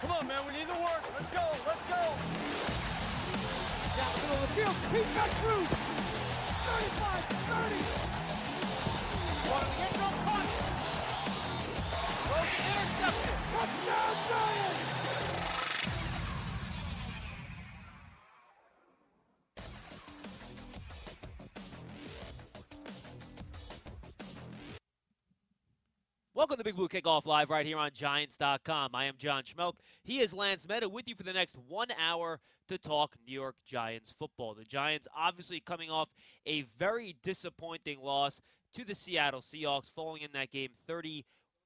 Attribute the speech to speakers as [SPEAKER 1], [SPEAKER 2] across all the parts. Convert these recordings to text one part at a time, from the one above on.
[SPEAKER 1] Come on, man, we need the work. Let's go, let's go.
[SPEAKER 2] Down the middle of the field, he's got Cruz. 35, 30.
[SPEAKER 1] One, get your punt. Throws intercepted.
[SPEAKER 2] Touchdown, Giants!
[SPEAKER 3] Welcome to Big Blue Kickoff Live right here on Giants.com. I am John Schmelk. He is Lance Meta with you for the next 1 hour to talk New York Giants football. The Giants obviously coming off a very disappointing loss to the Seattle Seahawks, falling in that game 38-17.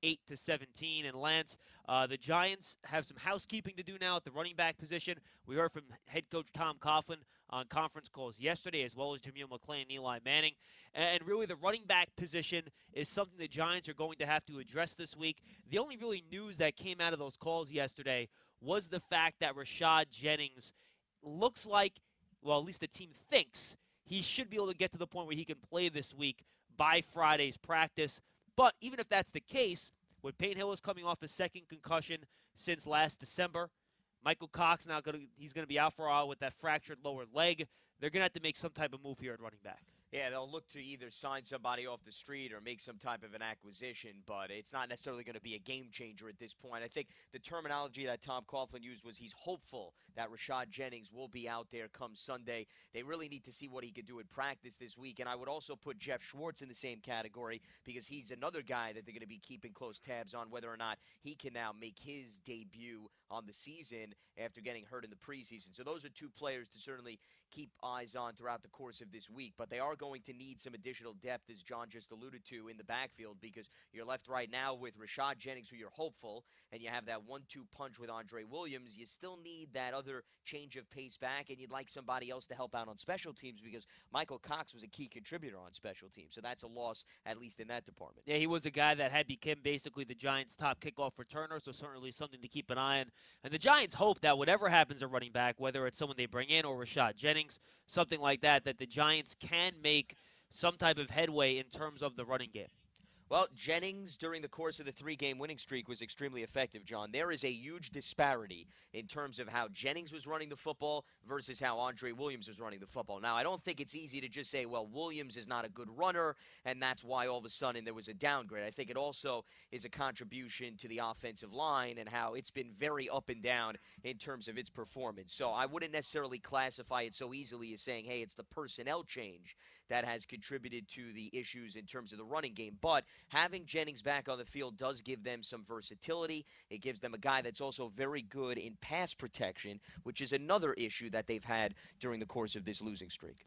[SPEAKER 3] And Lance, the Giants have some housekeeping to do now at the running back position. We heard from head coach Tom Coughlin on conference calls yesterday, as well as Jameel McClain and Eli Manning. And really, the running back position is something the Giants are going to have to address this week. The only really news that came out of those calls yesterday was the fact that Rashad Jennings looks like, well, at least the team thinks, he should be able to get to the point where he can play this week by Friday's practice. But even if that's the case, with Payne Hill is coming off a second concussion since last December, Michael Cox he's going to be out for a while with that fractured lower leg. They're going to have to make some type of move here at running back.
[SPEAKER 4] Yeah, they'll look to either sign somebody off the street or make some type of an acquisition, but it's not necessarily going to be a game changer at this point. I think the terminology that Tom Coughlin used was he's hopeful that Rashad Jennings will be out there come Sunday. They really need to see what he could do in practice this week, and I would also put Jeff Schwartz in the same category because he's another guy that they're going to be keeping close tabs on whether or not he can now make his debut on the season after getting hurt in the preseason. So those are two players to certainly keep eyes on throughout the course of this week, but they are going to need some additional depth, as John just alluded to, in the backfield because you're left right now with Rashad Jennings, who you're hopeful, and you have that 1-2 punch with Andre Williams. You still need that other change of pace back, and you'd like somebody else to help out on special teams because Michael Cox was a key contributor on special teams, so that's a loss, at least in that department.
[SPEAKER 3] Yeah, he was a guy that had become basically the Giants' top kickoff returner, so certainly something to keep an eye on. And the Giants hope that whatever happens at running back, whether it's someone they bring in or Rashad Jennings, something like that, that the Giants can make some type of headway in terms of the running game.
[SPEAKER 4] Well, Jennings, during the course of the 3-game winning streak, was extremely effective, John. There is a huge disparity in terms of how Jennings was running the football versus how Andre Williams was running the football. Now, I don't think it's easy to just say, well, Williams is not a good runner, and that's why all of a sudden there was a downgrade. I think it also is a contribution to the offensive line and how it's been very up and down in terms of its performance. So I wouldn't necessarily classify it so easily as saying, hey, it's the personnel change that has contributed to the issues in terms of the running game. But having Jennings back on the field does give them some versatility. It gives them a guy that's also very good in pass protection, which is another issue that they've had during the course of this losing streak.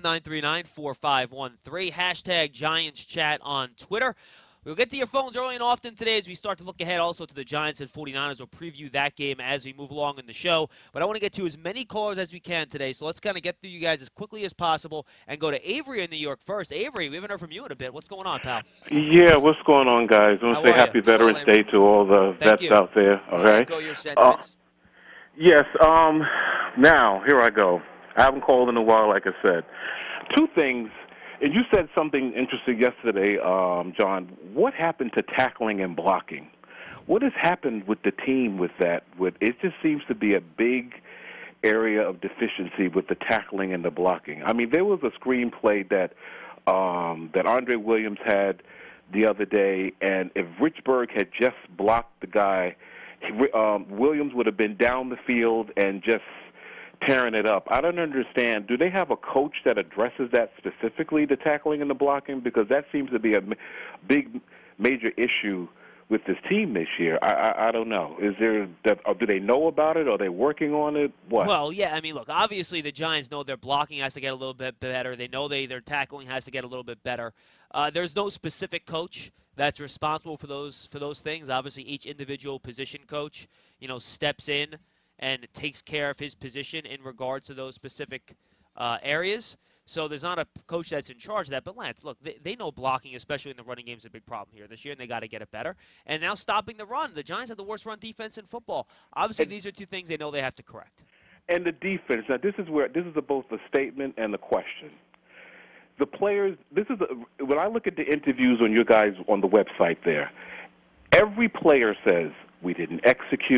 [SPEAKER 3] 201-939-4513, hashtag Giants Chat on Twitter. We'll get to your phones early and often today as we start to look ahead also to the Giants and 49ers. We'll preview that game as we move along in the show. But I want to get to as many callers as we can today, so let's kind of get through you guys as quickly as possible and go to Avery in New York first. Avery, we haven't heard from you in a bit. What's going on, pal?
[SPEAKER 5] Yeah, what's going on, guys? I want to say happy Veterans Day to all the vets out there. Okay.
[SPEAKER 4] Go your sentiments.
[SPEAKER 5] Yes. Now, here I go. I haven't called in a while, like I said. Two things. And you said something interesting yesterday, John. What happened to tackling and blocking? What has happened with the team with that? It just seems to be a big area of deficiency with the tackling and the blocking. I mean, there was a screenplay that Andre Williams had the other day, and if Richburg had just blocked the guy, Williams would have been down the field and just tearing it up. I don't understand. Do they have a coach that addresses that specifically, the tackling and the blocking? Because that seems to be a big, major issue with this team this year. I don't know. Is there that? Do they know about it? Are they working on it? What?
[SPEAKER 3] Well, yeah. I mean, look. Obviously, the Giants know their blocking has to get a little bit better. They know their tackling has to get a little bit better. There's no specific coach that's responsible for those things. Obviously, each individual position coach, steps in and takes care of his position in regards to those specific areas. So there's not a coach that's in charge of that. But, Lance, look, they know blocking, especially in the running game, is a big problem here this year, and they got to get it better. And now stopping the run. The Giants have the worst run defense in football. Obviously, these are two things they know they have to correct.
[SPEAKER 5] And the defense. Now, this is both the statement and the question. The players, when I look at the interviews on your guys on the website there, every player says, we didn't execute,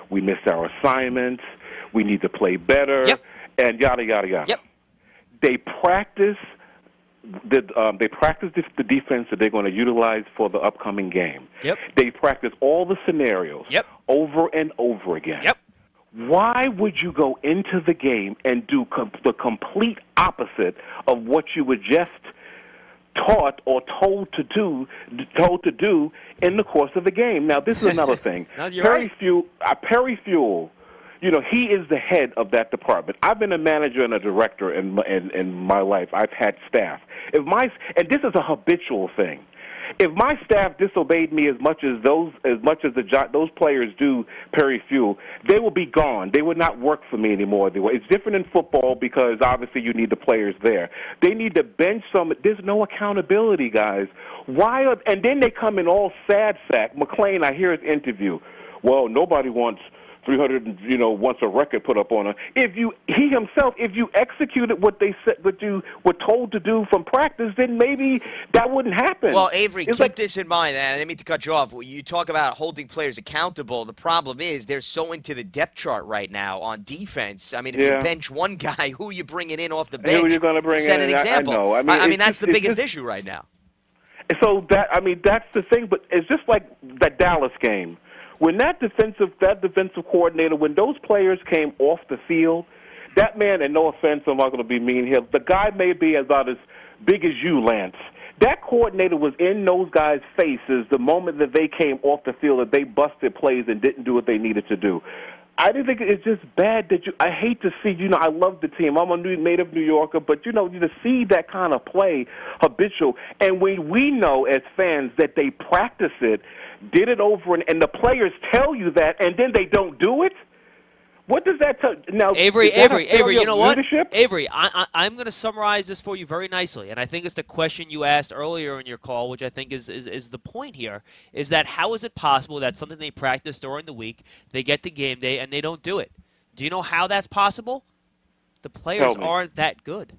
[SPEAKER 5] we missed our assignments, we need to play better,
[SPEAKER 4] Yep.
[SPEAKER 5] and yada, yada, yada.
[SPEAKER 4] Yep.
[SPEAKER 5] They practice the defense that they're going to utilize for the upcoming game.
[SPEAKER 3] Yep.
[SPEAKER 5] They practice all the scenarios
[SPEAKER 3] Yep.
[SPEAKER 5] over and over again.
[SPEAKER 3] Yep.
[SPEAKER 5] Why would you go into the game and do the complete opposite of what you were just taught or told to do in the course of the game? Now, this is another thing.
[SPEAKER 3] No, you're right.
[SPEAKER 5] Perry Fuel, he is the head of that department. I've been a manager and a director in my life. I've had staff. And this is a habitual thing. If my staff disobeyed me as much as those players do Perry Fuel, they will be gone. They would not work for me anymore. It's different in football because obviously you need the players there. They need to bench some. There's no accountability, guys. And then they come in all sad sack. McClain, I hear his interview. Well, nobody wants 300, wants a record put up on him. If you executed what they said, what you were told to do from practice, then maybe that wouldn't happen.
[SPEAKER 4] Well, Avery, keep this in mind, and I didn't mean to cut you off. You talk about holding players accountable. The problem is they're so into the depth chart right now on defense. I mean, if you bench one guy, who are you bringing in off the bench?
[SPEAKER 5] Who are you going to bring
[SPEAKER 4] set
[SPEAKER 5] in?
[SPEAKER 4] an example.
[SPEAKER 5] I know.
[SPEAKER 4] I mean that's the biggest issue right now.
[SPEAKER 5] So that's the thing. But it's just like that Dallas game. When that defensive coordinator, when those players came off the field, that man, and no offense, I'm not going to be mean here, the guy may be about as big as you, Lance. That coordinator was in those guys' faces the moment that they came off the field, that they busted plays and didn't do what they needed to do. I didn't think it's just bad that I hate to see, I love the team. I'm a native New Yorker, but, to see that kind of play habitual. And when we know as fans that they practice it, did it over, and the players tell you that, and then they don't do it, what does that tell? Now,
[SPEAKER 3] Avery, you know what?
[SPEAKER 5] Leadership?
[SPEAKER 3] Avery, I'm going to summarize this for you very nicely, and I think it's the question you asked earlier in your call, which I think is the point here, is that how is it possible that something they practice during the week, they get to game day, and they don't do it? Do you know how that's possible? The players aren't that good.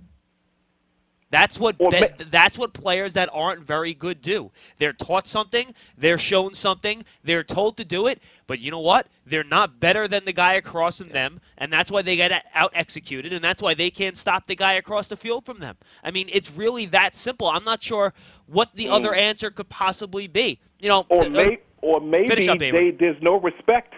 [SPEAKER 3] That's what players that aren't very good do. They're taught something, they're shown something, they're told to do it, but you know what? They're not better than the guy across from them, and that's why they get out-executed, and that's why they can't stop the guy across the field from them. I mean, it's really that simple. I'm not sure what the other answer could possibly be.
[SPEAKER 5] Or maybe there's no respect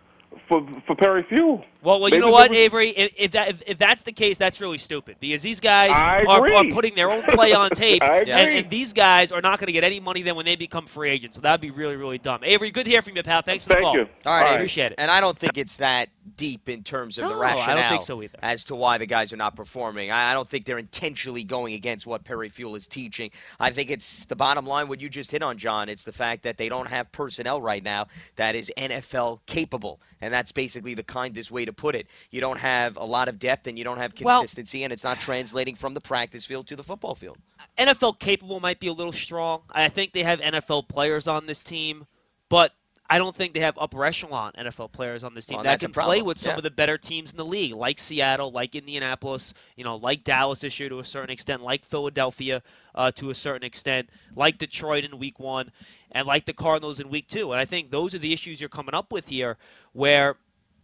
[SPEAKER 5] for Perry Fuel.
[SPEAKER 3] Well, you know what, Avery? If that's the case, that's really stupid because these guys are putting their own play on tape, and these guys are not going to get any money then when they become free agents. So that would be really, really dumb. Avery, good to hear from you, pal. Thanks for the call.
[SPEAKER 5] Thank you.
[SPEAKER 4] All right,
[SPEAKER 3] I appreciate it.
[SPEAKER 4] And I don't think it's that deep in terms of the rationale
[SPEAKER 3] I don't think so either.
[SPEAKER 4] as to why the guys are not performing. I don't think they're intentionally going against what Perry Fuel is teaching. I think it's the bottom line, what you just hit on, John. It's the fact that they don't have personnel right now that is NFL capable, and that's basically the kindest way to put it. You don't have a lot of depth and you don't have consistency, and it's not translating from the practice field to the football field.
[SPEAKER 3] NFL capable might be a little strong. I think they have NFL players on this team, but I don't think they have upper echelon NFL players on this team that can play with some of the better teams in the league, like Seattle, like Indianapolis, like Dallas this year to a certain extent, like Philadelphia to a certain extent, like Detroit in Week 1, and like the Cardinals in Week 2. And I think those are the issues you're coming up with here, where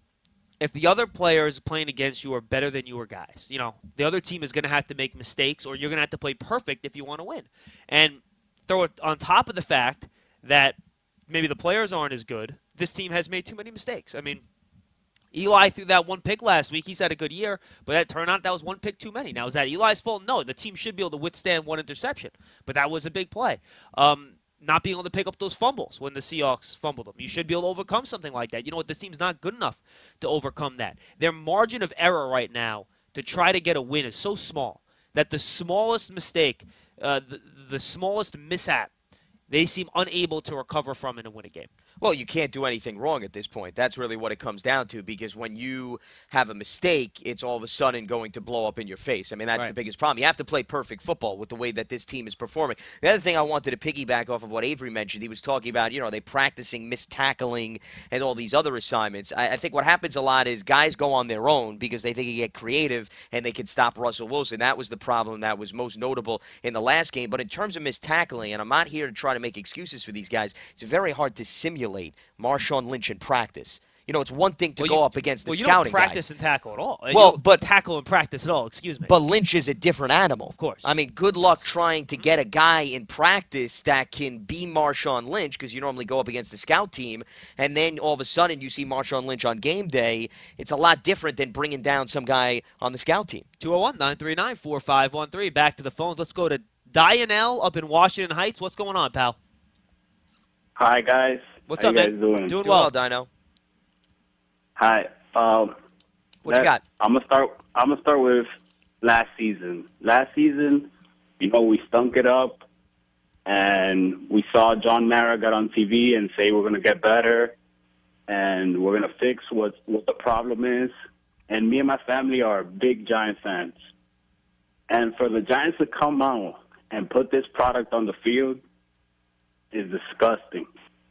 [SPEAKER 3] if the other players playing against you are better than your guys, the other team is going to have to make mistakes, or you're going to have to play perfect if you want to win. And throw it on top of the fact that maybe the players aren't as good, this team has made too many mistakes. I mean, Eli threw that one pick last week. He's had a good year, but that turned out that was one pick too many. Now, is that Eli's fault? No, the team should be able to withstand one interception, but that was a big play. Not being able to pick up those fumbles when the Seahawks fumbled them. You should be able to overcome something like that. You know what? This team's not good enough to overcome that. Their margin of error right now to try to get a win is so small that the smallest mistake, the smallest mishap, they seem unable to recover from and win a game.
[SPEAKER 4] Well, you can't do anything wrong at this point. That's really what it comes down to, because when you have a mistake, it's all of a sudden going to blow up in your face. I mean, that's the biggest problem. You have to play perfect football with the way that this team is performing. The other thing I wanted to piggyback off of what Avery mentioned, he was talking about, they practicing mistackling and all these other assignments. I think what happens a lot is guys go on their own because they think they get creative and they can stop Russell Wilson. That was the problem that was most notable in the last game. But in terms of mistackling, and I'm not here to try to make excuses for these guys, it's very hard to simulate Marshawn Lynch in practice. it's one thing to
[SPEAKER 3] Well,
[SPEAKER 4] go
[SPEAKER 3] you-
[SPEAKER 4] up against the
[SPEAKER 3] well, you
[SPEAKER 4] scouting
[SPEAKER 3] don't
[SPEAKER 4] guy.
[SPEAKER 3] practice and tackle at all. You
[SPEAKER 4] Well,
[SPEAKER 3] don't
[SPEAKER 4] but-
[SPEAKER 3] tackle and practice at all. Excuse me.
[SPEAKER 4] But Lynch is a different animal.
[SPEAKER 3] Of course.
[SPEAKER 4] I mean, good luck trying to get a guy in practice that can be Marshawn Lynch, because you normally go up against the scout team, and then all of a sudden you see Marshawn Lynch on game day. It's a lot different than bringing down some guy on the scout team.
[SPEAKER 3] 201-939-4513. Back to the phones. Let's go to Dionel up in Washington Heights. What's going on, pal?
[SPEAKER 6] Hi guys.
[SPEAKER 3] What's
[SPEAKER 6] How
[SPEAKER 3] up,
[SPEAKER 6] you
[SPEAKER 3] man?
[SPEAKER 6] guys doing?
[SPEAKER 3] Doing
[SPEAKER 4] Do
[SPEAKER 3] well.
[SPEAKER 4] Dino.
[SPEAKER 6] Hi.
[SPEAKER 4] What you got?
[SPEAKER 6] I'm gonna start with last season. Last season, we stunk it up, and we saw John Mara get on TV and say we're gonna get better, and we're gonna fix what the problem is. And me and my family are big Giants fans, and for the Giants to come out and put this product on the field is disgusting.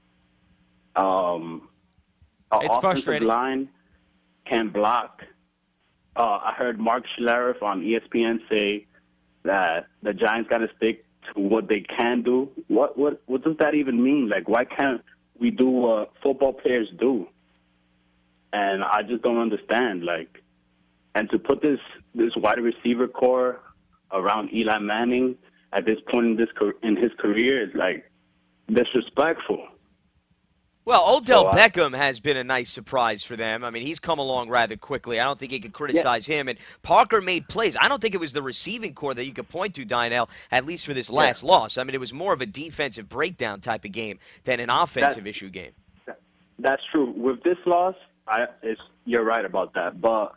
[SPEAKER 6] Our
[SPEAKER 3] It's
[SPEAKER 6] offensive
[SPEAKER 3] frustrating.
[SPEAKER 6] line can block. I heard Mark Schlereth on ESPN say that the Giants got to stick to what they can do. What does that even mean? Like, why can't we do what football players do? And I just don't understand. Like, and to put this wide receiver core around Eli Manning at this point in his career is like disrespectful.
[SPEAKER 4] Well, Odell
[SPEAKER 6] So,
[SPEAKER 4] Beckham has been a nice surprise for them. I mean, he's come along rather quickly. I don't think you could criticize him. And Parker made plays. I don't think it was the receiving core that you could point to, Dionel, at least for this last loss. I mean, it was more of a defensive breakdown type of game than an offensive issue game.
[SPEAKER 6] That's true. With this loss, you're right about that. But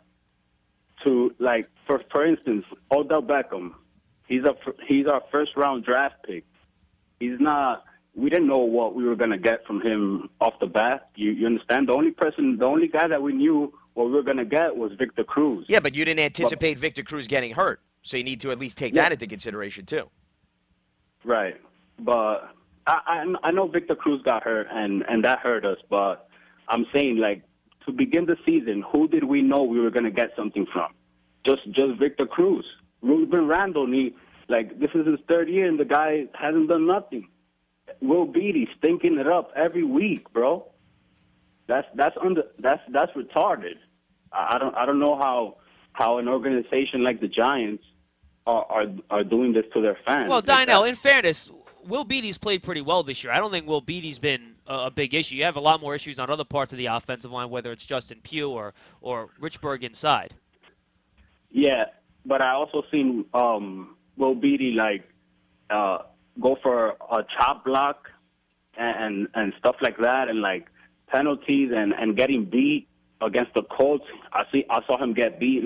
[SPEAKER 6] for instance, Odell Beckham, he's our first round draft pick. He's not. We didn't know what we were going to get from him off the bat. You understand? The only guy that we knew what we were going to get was Victor Cruz.
[SPEAKER 4] Yeah, but you didn't anticipate Victor Cruz getting hurt, so you need to at least take that into consideration too.
[SPEAKER 6] Right. But I know Victor Cruz got hurt, and that hurt us. But I'm saying, like, to begin the season, who did we know we were going to get something from? Just Victor Cruz. Ruben Randall, this is his third year, and the guy hasn't done nothing. Will Beatty stinking it up every week, bro. That's retarded. I don't know how an organization like the Giants are doing this to their fans.
[SPEAKER 3] Well,
[SPEAKER 6] Like
[SPEAKER 3] Dionel,
[SPEAKER 6] that.
[SPEAKER 3] in fairness, Will Beatty's played pretty well this year. I don't think Will Beatty's been a big issue. You have a lot more issues on other parts of the offensive line, whether it's Justin Pugh or Richburg inside.
[SPEAKER 6] Yeah, but I also seen Will Beatty go for a chop block and stuff like that, and like penalties and getting beat against the Colts. I saw him get beat.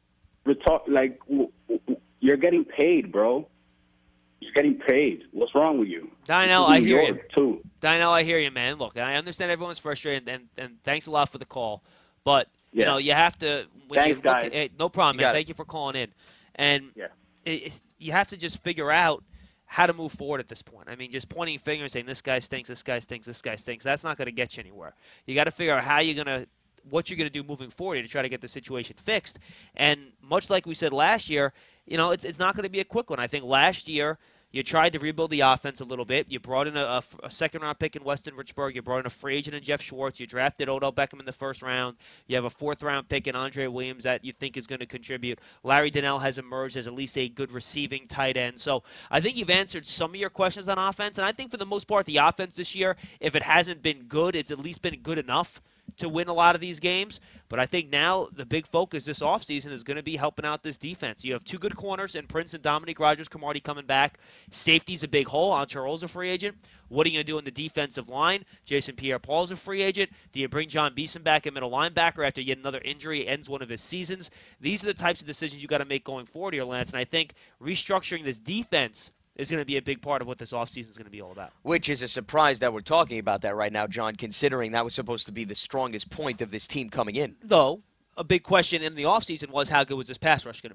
[SPEAKER 6] You're getting paid, bro. You're getting paid. What's wrong with you?
[SPEAKER 3] Dionel,
[SPEAKER 6] This
[SPEAKER 3] I
[SPEAKER 6] is New
[SPEAKER 3] hear you.
[SPEAKER 6] York, too.
[SPEAKER 3] Dionel, I hear you, man. Look, I understand everyone's frustrated, and thanks a lot for the call. But, you have to –
[SPEAKER 6] Thanks, guys.
[SPEAKER 3] No problem,
[SPEAKER 4] You got
[SPEAKER 3] man.
[SPEAKER 4] it.
[SPEAKER 3] Thank you for calling in. And
[SPEAKER 6] Yeah.
[SPEAKER 3] you have to just figure out how to move forward at this point. I mean, just pointing fingers saying this guy stinks, this guy stinks, this guy stinks, that's not going to get you anywhere. You got to figure out what you're going to do moving forward to try to get the situation fixed. And much like we said last year, it's not going to be a quick one. I think last year you tried to rebuild the offense a little bit. You brought in a second-round pick in Weston Richburg. You brought in a free agent in Jeff Schwartz. You drafted Odell Beckham in the first round. You have a fourth-round pick in Andre Williams that you think is going to contribute. Larry Donnell has emerged as at least a good receiving tight end. So I think you've answered some of your questions on offense. And I think for the most part, the offense this year, if it hasn't been good, it's at least been good enough to win a lot of these games. But I think now the big focus this offseason is going to be helping out this defense. You have two good corners in Prince and Dominique Rodgers-Cromartie coming back. Safety's a big hole. Ancharo's a free agent. What are you going to do in the defensive line? Jason Pierre-Paul's a free agent. Do you bring John Beeson back at middle linebacker after yet another injury ends one of his seasons? These are the types of decisions you got to make going forward here, Lance. And I think restructuring this defense is going to be a big part of what this offseason is going to be all about.
[SPEAKER 4] Which is a surprise that we're talking about that right now, John, considering that was supposed to be the strongest point of this team coming in.
[SPEAKER 3] Though, a big question in the offseason was how good was this pass rush going to be?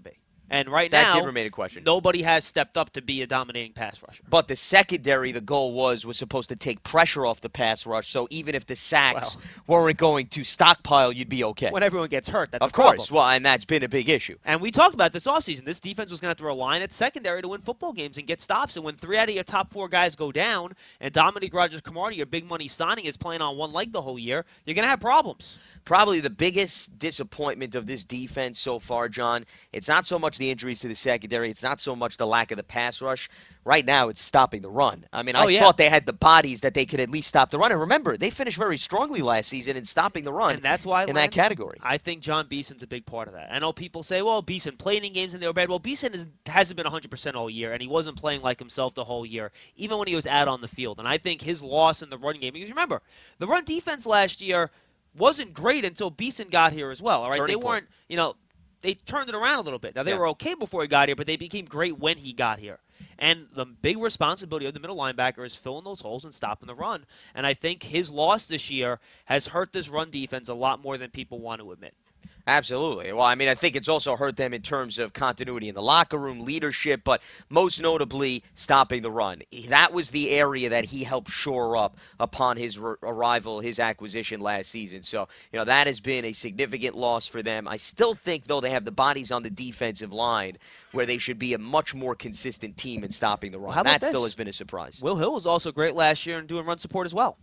[SPEAKER 3] And right
[SPEAKER 4] That
[SPEAKER 3] now,
[SPEAKER 4] did remain a question.
[SPEAKER 3] nobody has stepped up to be a dominating pass rusher.
[SPEAKER 4] But the secondary, the goal was supposed to take pressure off the pass rush, so even if the sacks weren't going to stockpile, you'd be okay.
[SPEAKER 3] When everyone gets hurt, that's
[SPEAKER 4] Of
[SPEAKER 3] a problem.
[SPEAKER 4] course. Well, and that's been a big issue.
[SPEAKER 3] And we talked about this offseason. This defense was going to have to rely on its secondary to win football games and get stops. And when 3 out of your top 4 guys go down and Dominique Rodgers-Cromartie, your big money signing, is playing on one leg the whole year, you're going to have problems.
[SPEAKER 4] Probably the biggest disappointment of this defense so far, John, it's not so much the injuries to the secondary. It's not so much the lack of the pass rush. Right now, it's stopping the run. I mean, I thought they had the bodies that they could at least stop the run. And remember, they finished very strongly last season in stopping the run.
[SPEAKER 3] And that's why,
[SPEAKER 4] in that category.
[SPEAKER 3] I think John Beeson's a big part of that. I know people say, well, Beeson played in games and they were bad. Well, Beeson hasn't been 100% all year, and he wasn't playing like himself the whole year, even when he was out on the field. And I think his loss in the run game, because remember, the run defense last year wasn't great until Beeson got here as well. All right, they weren't, they turned it around a little bit. Now, they were okay before he got here, but they became great when he got here. And the big responsibility of the middle linebacker is filling those holes and stopping the run. And I think his loss this year has hurt this run defense a lot more than people want to admit.
[SPEAKER 4] Absolutely. Well, I mean, I think it's also hurt them in terms of continuity in the locker room, leadership, but most notably stopping the run. That was the area that he helped shore up upon his arrival, his acquisition last season. So, that has been a significant loss for them. I still think, though, they have the bodies on the defensive line where they should be a much more consistent team in stopping the run.
[SPEAKER 3] Well,
[SPEAKER 4] that still has been a surprise.
[SPEAKER 3] Will Hill was also great last year in doing run support as well.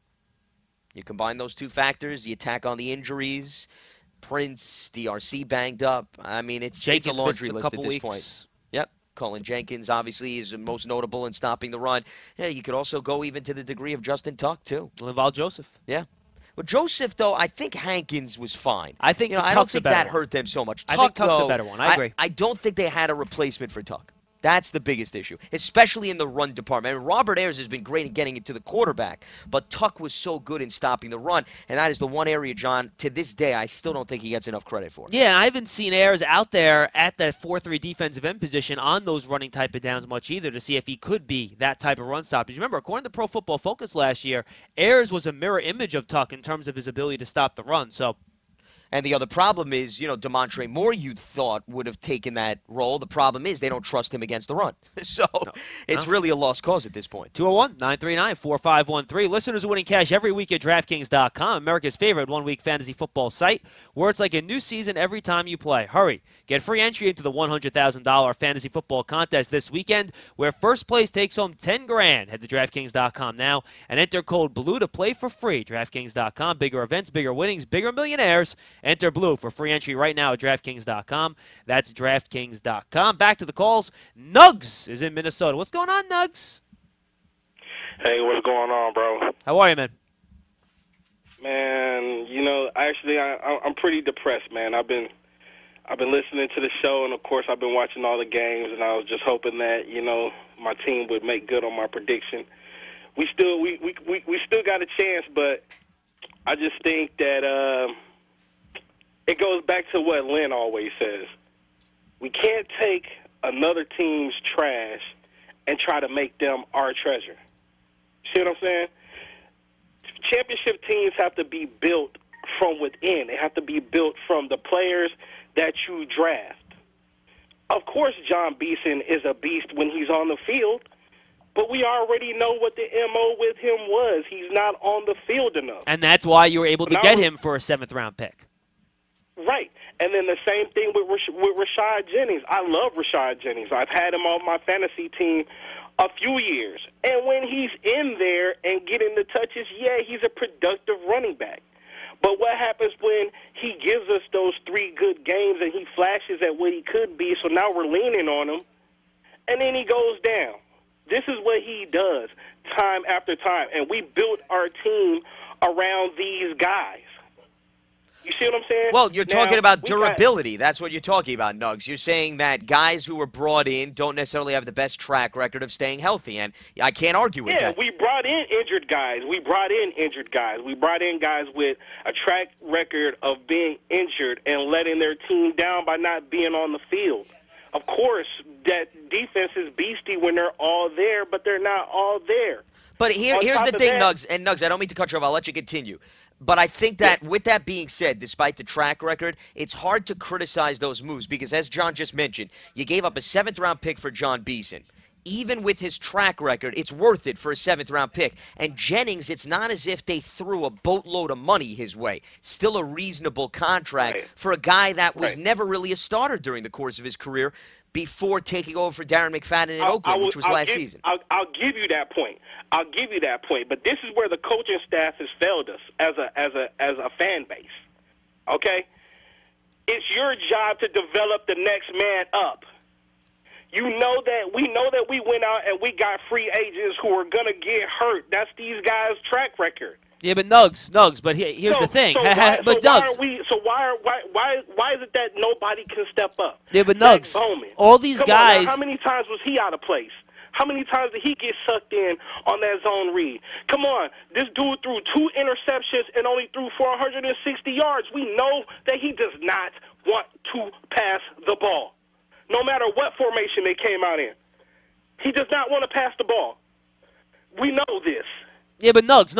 [SPEAKER 4] You combine those two factors, the attack on the injuries, Prince, DRC banged up. I mean, it's a laundry list at this point. Yep. Colin Jenkins, obviously, is most notable in stopping the run. Yeah, you could also go even to the degree of Justin Tuck, too.
[SPEAKER 3] Linval Joseph.
[SPEAKER 4] Yeah. Well, Joseph, though, I think Hankins was fine.
[SPEAKER 3] I think
[SPEAKER 4] I don't think that hurt them so much.
[SPEAKER 3] I think Tuck's a better one. I agree.
[SPEAKER 4] I don't think they had a replacement for Tuck. That's the biggest issue, especially in the run department. I mean, Robert Ayers has been great in getting it to the quarterback, but Tuck was so good in stopping the run, and that is the one area, John, to this day, I still don't think he gets enough credit for.
[SPEAKER 3] Yeah, and I haven't seen Ayers out there at that 4-3 defensive end position on those running type of downs much either to see if he could be that type of run stopper. Remember, according to Pro Football Focus last year, Ayers was a mirror image of Tuck in terms of his ability to stop the run, so...
[SPEAKER 4] And the other problem is, DeMontre Moore, you thought, would have taken that role. The problem is they don't trust him against the run. So it's really a lost cause at this point.
[SPEAKER 3] 201-939-4513. Listeners are winning cash every week at DraftKings.com, America's favorite one-week fantasy football site, where it's like a new season every time you play. Hurry. Get free entry into the $100,000 fantasy football contest this weekend, where first place takes home $10,000. Head to DraftKings.com now and enter code BLUE to play for free. DraftKings.com, bigger events, bigger winnings, bigger millionaires. Enter BLUE for free entry right now at DraftKings.com. That's DraftKings.com. Back to the calls. Nugs is in Minnesota. What's going on, Nugs?
[SPEAKER 7] Hey, what's going on, bro?
[SPEAKER 3] How are you, man?
[SPEAKER 7] Man, I'm pretty depressed, man. I've been listening to the show, and of course, I've been watching all the games, and I was just hoping that my team would make good on my prediction. We still got a chance, but I just think that it goes back to what Lynn always says. We can't take another team's trash and try to make them our treasure. See what I'm saying? Championship teams have to be built from within. They have to be built from the players that you draft. Of course, John Beeson is a beast when he's on the field, but we already know what the MO with him was. He's not on the field enough.
[SPEAKER 3] And that's why you were able to get him for a 7th-round pick.
[SPEAKER 7] Right. And then the same thing with Rashad Jennings. I love Rashad Jennings. I've had him on my fantasy team a few years. And when he's in there and getting the touches, yeah, he's a productive running back. But what happens when he gives us those 3 good games and he flashes at what he could be, so now we're leaning on him, and then he goes down? This is what he does time after time, and we built our team around these guys. You see what I'm saying?
[SPEAKER 4] Well, you're talking about durability. That's what you're talking about, Nugs. You're saying that guys who were brought in don't necessarily have the best track record of staying healthy, and I can't argue with that.
[SPEAKER 7] Yeah, we brought in injured guys. We brought in guys with a track record of being injured and letting their team down by not being on the field. Of course, that defense is beastie when they're all there, but they're not all there.
[SPEAKER 4] But here's the thing, Nugs, and Nugs, I don't mean to cut you off. I'll let you continue. But I think that with that being said, despite the track record, it's hard to criticize those moves because, as John just mentioned, you gave up a 7th-round pick for John Beeson. Even with his track record, it's worth it for a 7th-round pick. And Jennings, it's not as if they threw a boatload of money his way. Still a reasonable contract for a guy that was never really a starter during the course of his career before taking over for Darren McFadden in Oakland, which was last season.
[SPEAKER 7] I'll give you that point. But this is where the coaching staff has failed us as a fan base. Okay? It's your job to develop the next man up. We know that we went out and we got free agents who are gonna get hurt. That's these guys' track record.
[SPEAKER 3] Yeah, but Nugs. But here's the thing. Why is it that nobody can step up? Yeah, but Nugs.
[SPEAKER 7] Bowman.
[SPEAKER 3] All these guys.
[SPEAKER 7] How many times was he out of place? How many times did he get sucked in on that zone read? Come on, this dude threw 2 interceptions and only threw 460 yards. We know that he does not want to pass the ball, no matter what formation they came out in. He does not want to pass the ball. We know this.
[SPEAKER 3] Yeah, but Nugs.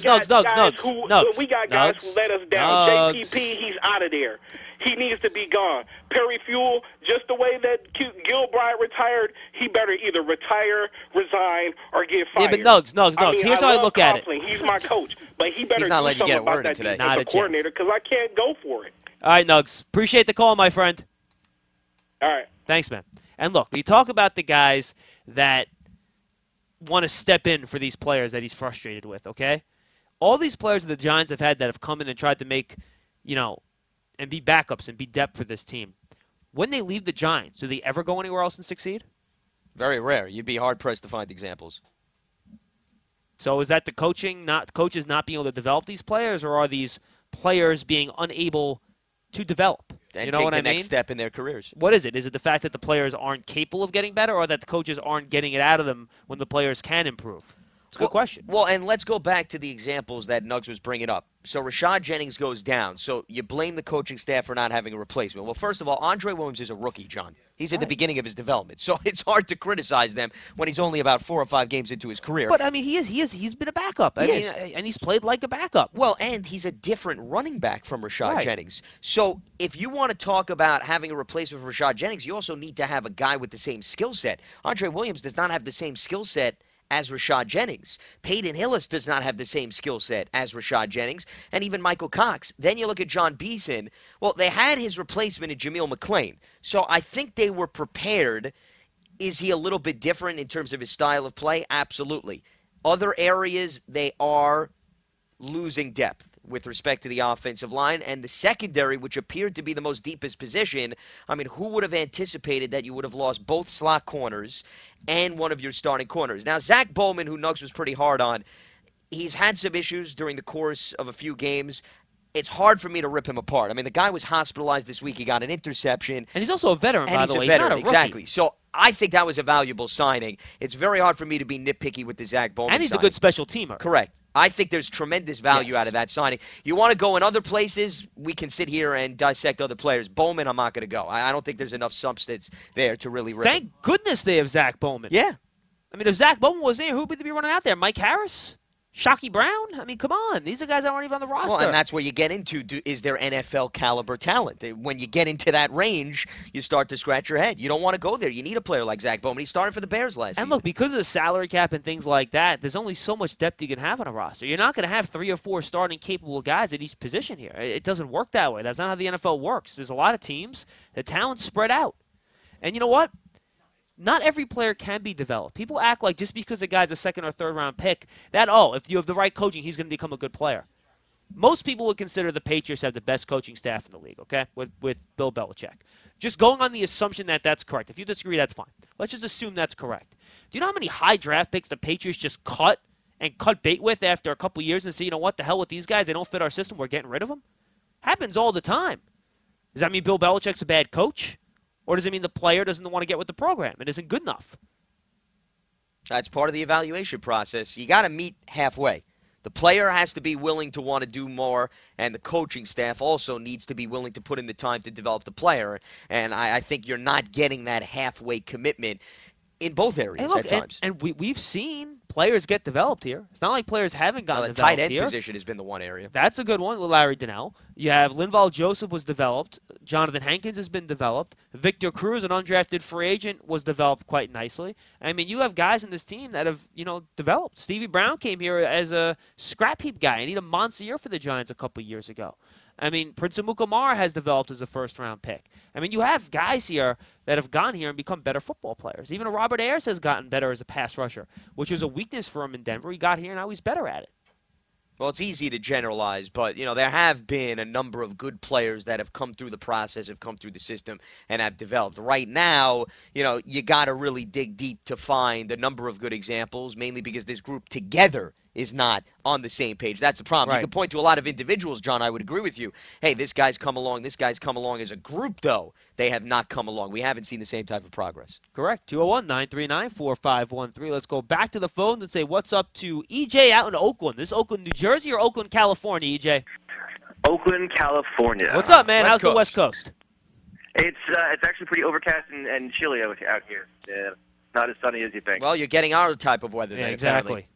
[SPEAKER 7] We got guys who let us down. JPP, he's out of there. He needs to be gone. Perry Fuel, just the way that Gilbride retired, he better either retire, resign, or get fired.
[SPEAKER 3] Yeah, but Nugs. Here's how I look at it.
[SPEAKER 7] He's my coach, but he better
[SPEAKER 4] He's not
[SPEAKER 7] do
[SPEAKER 4] letting
[SPEAKER 7] something
[SPEAKER 4] you get a
[SPEAKER 7] about
[SPEAKER 4] word
[SPEAKER 7] that
[SPEAKER 4] in today.
[SPEAKER 3] Not a
[SPEAKER 7] coordinator because I can't go for it.
[SPEAKER 3] All right, Nugs. Appreciate the call, my friend.
[SPEAKER 7] All right.
[SPEAKER 3] Thanks, man. And look, you talk about the guys that want to step in for these players that he's frustrated with, okay? All these players that the Giants have had that have come in and tried to make, and be backups and be depth for this team. When they leave the Giants, do they ever go anywhere else and succeed?
[SPEAKER 4] Very rare. You'd be hard-pressed to find examples.
[SPEAKER 3] So is that the coaches not being able to develop these players, or are these players being unable to develop?
[SPEAKER 4] And
[SPEAKER 3] you know
[SPEAKER 4] take
[SPEAKER 3] what
[SPEAKER 4] the
[SPEAKER 3] I mean?
[SPEAKER 4] next step in their careers.
[SPEAKER 3] What is it? Is it the fact that the players aren't capable of getting better, or that the coaches aren't getting it out of them when the players can improve? It's a good question.
[SPEAKER 4] Well, and let's go back to the examples that Nugs was bringing up. So Rashad Jennings goes down. So you blame the coaching staff for not having a replacement. Well, first of all, Andre Williams is a rookie, John. He's at the beginning of his development. So it's hard to criticize them when he's only about 4 or 5 games into his career.
[SPEAKER 3] But, I mean, he's been a backup. And he's played like a backup.
[SPEAKER 4] Well, and he's a different running back from Rashad Jennings. So if you want to talk about having a replacement for Rashad Jennings, you also need to have a guy with the same skill set. Andre Williams does not have the same skill set as Rashad Jennings. Peyton Hillis does not have the same skill set as Rashad Jennings, and even Michael Cox. Then you look at John Beeson. Well, they had his replacement in Jameel McClain. So I think they were prepared. Is he a little bit different in terms of his style of play? Absolutely. Other areas, they are losing depth with respect to the offensive line. And the secondary, which appeared to be the most deepest position, I mean, who would have anticipated that you would have lost both slot corners and one of your starting corners? Now, Zach Bowman, who Nugs was pretty hard on, he's had some issues during the course of a few games. It's hard for me to rip him apart. I mean, the guy was hospitalized this week. He got an interception.
[SPEAKER 3] And he's also a veteran, by the way.
[SPEAKER 4] He's a veteran,
[SPEAKER 3] not a rookie.
[SPEAKER 4] exactly. So I think that was a valuable signing. It's very hard for me to be nitpicky with the Zach Bowman
[SPEAKER 3] And he's
[SPEAKER 4] signing.
[SPEAKER 3] a good special teamer.
[SPEAKER 4] Correct. I think there's tremendous value out of that signing. You want to go in other places, we can sit here and dissect other players. Bowman, I'm not going to go. I don't think there's enough substance there to really rip
[SPEAKER 3] Thank
[SPEAKER 4] him.
[SPEAKER 3] goodness they have Zach Bowman.
[SPEAKER 4] Yeah.
[SPEAKER 3] I mean, if Zach Bowman was there, who would they be running out there? Mike Harris? Shockey Brown? I mean, come on. These are guys that aren't even on the roster.
[SPEAKER 4] Well, and that's where you get into, is there NFL caliber talent? When you get into that range, you start to scratch your head. You don't want to go there. You need a player like Zach Bowman. He started for the Bears last season.
[SPEAKER 3] And look, because of the salary cap and things like that, there's only so much depth you can have on a roster. You're not going to have 3 or 4 starting capable guys at each position here. It doesn't work that way. That's not how the NFL works. There's a lot of teams. The talent's spread out. And you know what? Not every player can be developed. People act like just because a guy's a 2nd or 3rd round pick, that, if you have the right coaching, he's going to become a good player. Most people would consider the Patriots have the best coaching staff in the league, okay, with Bill Belichick. Just going on the assumption that that's correct. If you disagree, that's fine. Let's just assume that's correct. Do you know how many high draft picks the Patriots just cut bait with after a couple years and say, you know what, the hell with these guys, they don't fit our system, we're getting rid of them? Happens all the time. Does that mean Bill Belichick's a bad coach? Or does it mean the player doesn't want to get with the program and isn't good enough?
[SPEAKER 4] That's part of the evaluation process. You got to meet halfway. The player has to be willing to want to do more, and the coaching staff also needs to be willing to put in the time to develop the player. And I think you're not getting that halfway commitment in both areas at times.
[SPEAKER 3] And we've seen players get developed here. It's not like players haven't gotten
[SPEAKER 4] The
[SPEAKER 3] developed
[SPEAKER 4] tight end
[SPEAKER 3] here.
[SPEAKER 4] position has been the one area.
[SPEAKER 3] That's a good one, Larry Donnell. You have Linval Joseph was developed. Jonathan Hankins has been developed. Victor Cruz, an undrafted free agent, was developed quite nicely. I mean, you have guys in this team that have, developed. Stevie Brown came here as a scrap heap guy, and he had a monster year for the Giants a couple years ago. I mean, Prince Amukamara has developed as a first-round pick. I mean, you have guys here that have gone here and become better football players. Even Robert Ayers has gotten better as a pass rusher, which was a weakness for him in Denver. He got here, and now he's better at it.
[SPEAKER 4] Well, it's easy to generalize, but, there have been a number of good players that have come through the process, have come through the system, and have developed. Right now, you got to really dig deep to find a number of good examples, mainly because this group together is not on the same page. That's the problem.
[SPEAKER 3] Right.
[SPEAKER 4] You can point to a lot of individuals, John, I would agree with you. Hey, this guy's come along, this guy's come along. As a group, though, they have not come along. We haven't seen the same type of progress.
[SPEAKER 3] Correct. 201-939-4513. Let's go back to the phone and say what's up to EJ out in Oakland. This Oakland, New Jersey or Oakland, California, EJ?
[SPEAKER 8] Oakland, California.
[SPEAKER 3] What's up, man?
[SPEAKER 4] West
[SPEAKER 3] How's the
[SPEAKER 4] Coast.
[SPEAKER 3] West Coast?
[SPEAKER 8] It's actually pretty overcast and chilly out here. Yeah, not as sunny as you think.
[SPEAKER 4] Well, you're getting our type of weather
[SPEAKER 3] Yeah,
[SPEAKER 4] then,
[SPEAKER 3] exactly.
[SPEAKER 4] apparently.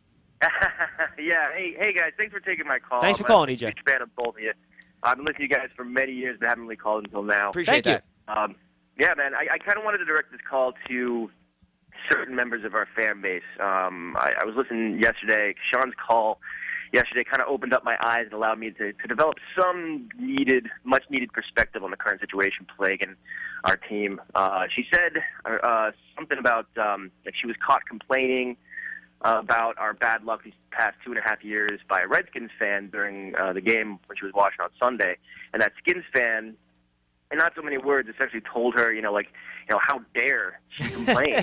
[SPEAKER 8] Yeah. Hey guys, thanks for taking my call.
[SPEAKER 3] Thanks for
[SPEAKER 8] I'm
[SPEAKER 3] calling,
[SPEAKER 8] a
[SPEAKER 3] EJ.
[SPEAKER 8] huge fan of both of you. I've been listening to you guys for many years, but haven't really called until now.
[SPEAKER 4] Appreciate
[SPEAKER 3] Thank
[SPEAKER 4] that.
[SPEAKER 8] Yeah, man. I kind of wanted to direct this call to certain members of our fan base. I was listening yesterday. Sean's call yesterday kind of opened up my eyes and allowed me to develop some much needed perspective on the current situation plaguing our team. She said something about like she was caught complaining about our bad luck these past 2.5 years by a Redskins fan during the game when she was watching on Sunday, and that Skins fan, in not so many words, essentially told her, how dare she complain?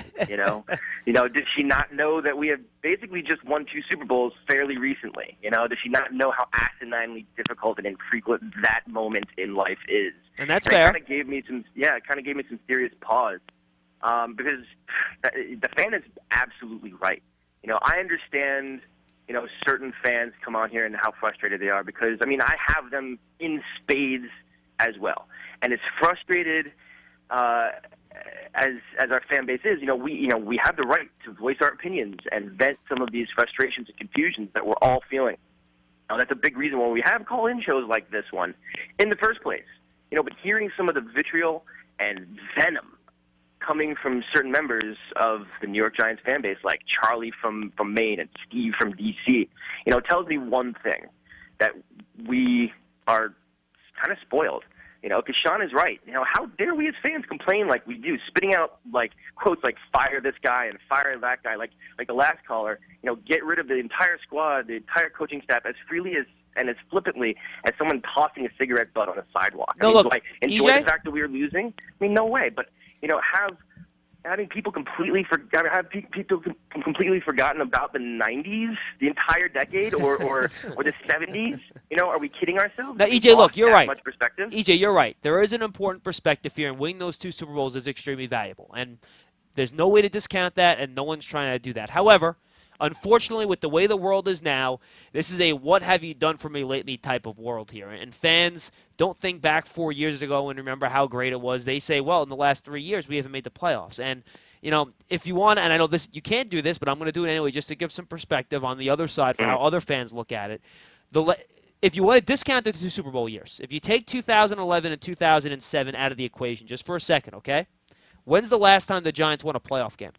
[SPEAKER 8] Did she not know that we have basically just won 2 Super Bowls fairly recently? Does she not know how asininely difficult and infrequent that moment in life is?
[SPEAKER 3] And that's fair.
[SPEAKER 8] It kind of gave me some serious pause because the fan is absolutely right. I understand, certain fans come on here and how frustrated they are because, I have them in spades as well. And as frustrated as our fan base is, we have the right to voice our opinions and vent some of these frustrations and confusions that we're all feeling. Now, that's a big reason why we have call-in shows like this one in the first place. But hearing some of the vitriol and venom coming from certain members of the New York Giants fan base, like Charlie from Maine and Steve from D.C., tells me one thing, that we are kind of spoiled. Because Sean is right. How dare we as fans complain like we do, spitting out quotes like "fire this guy" and "fire that guy," like the last caller. Get rid of the entire squad, the entire coaching staff as freely and as flippantly as someone tossing a cigarette butt on a sidewalk.
[SPEAKER 3] No, look,
[SPEAKER 8] do I enjoy
[SPEAKER 3] EJ?
[SPEAKER 8] the fact that we are losing? No way. But having people completely forgotten about the '90s, the entire decade, or the '70s. Are we kidding ourselves?
[SPEAKER 3] Now,
[SPEAKER 8] We
[SPEAKER 3] EJ, look,
[SPEAKER 8] lost
[SPEAKER 3] you're
[SPEAKER 8] that
[SPEAKER 3] right.
[SPEAKER 8] Much perspective.
[SPEAKER 3] EJ, you're right. There is an important perspective here, and winning those 2 Super Bowls is extremely valuable. And there's no way to discount that, and no one's trying to do that. However, unfortunately, with the way the world is now, this is a what have you done for me lately type of world here. And fans don't think back 4 years ago and remember how great it was. They say, well, in the last 3 years, we haven't made the playoffs. And, if you want, and I know this, you can't do this, but I'm going to do it anyway just to give some perspective on the other side for how other fans look at it. If you want to discount the 2 Super Bowl years, if you take 2011 and 2007 out of the equation just for a second, okay? When's the last time the Giants won a playoff game?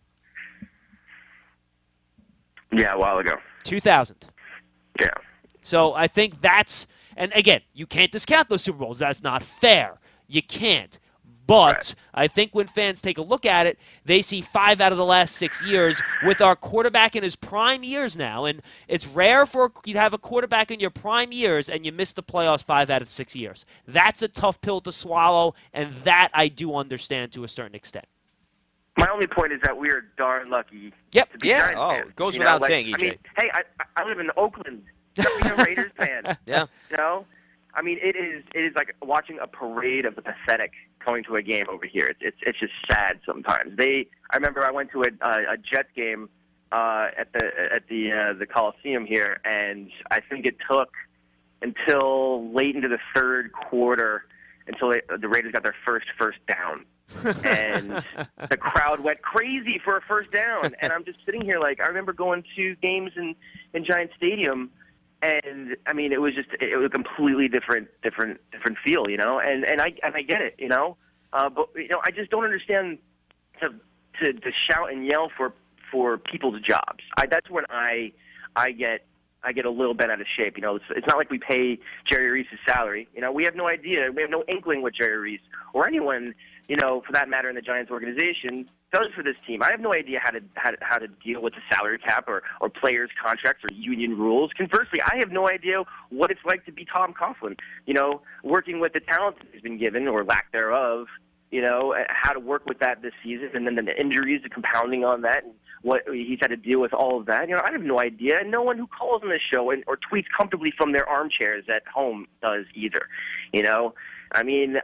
[SPEAKER 8] Yeah, a while ago.
[SPEAKER 3] 2000.
[SPEAKER 8] Yeah.
[SPEAKER 3] So I think that's, and again, you can't discount those Super Bowls. That's not fair. You can't. But I think when fans take a look at it, they see 5 out of the last 6 years with our quarterback in his prime years now. And it's rare for you to have a quarterback in your prime years and you miss the playoffs 5 out of 6 years. That's a tough pill to swallow, and that I do understand to a certain extent.
[SPEAKER 8] My only point is that we are darn lucky.
[SPEAKER 3] Yep.
[SPEAKER 8] To be
[SPEAKER 4] Yeah.
[SPEAKER 8] Giants
[SPEAKER 4] Oh,
[SPEAKER 8] fans.
[SPEAKER 4] goes without saying, EJ.
[SPEAKER 8] Hey, I live in Oakland. I'm a Raiders fan.
[SPEAKER 4] Yeah.
[SPEAKER 8] It is like watching a parade of the pathetic going to a game over here. It's just sad sometimes. I remember I went to a Jets game at the Coliseum here, and I think it took until late into the third quarter until the Raiders got their first down. and the crowd went crazy for a first down. And I'm just sitting here like, I remember going to games in Giant Stadium, and I mean, it was a completely different feel, you know. And I get it, you know. But you know, I just don't understand to shout and yell for people's jobs. That's when I get a little bent out of shape. You know, it's not like we pay Jerry Reese's salary. You know, we have no idea. We have no inkling what Jerry Reese or anyone, you know, for that matter, in the Giants organization does for this team. I have no idea how to deal with the salary cap or players' contracts or union rules. Conversely, I have no idea what it's like to be Tom Coughlin. You know, working with the talent that he's been given or lack thereof. You know, how to work with that this season, and then the injuries, the compounding on that, and what he's had to deal with all of that. You know, I have no idea. No one who calls on this show or tweets comfortably from their armchairs at home does either. You know, I mean,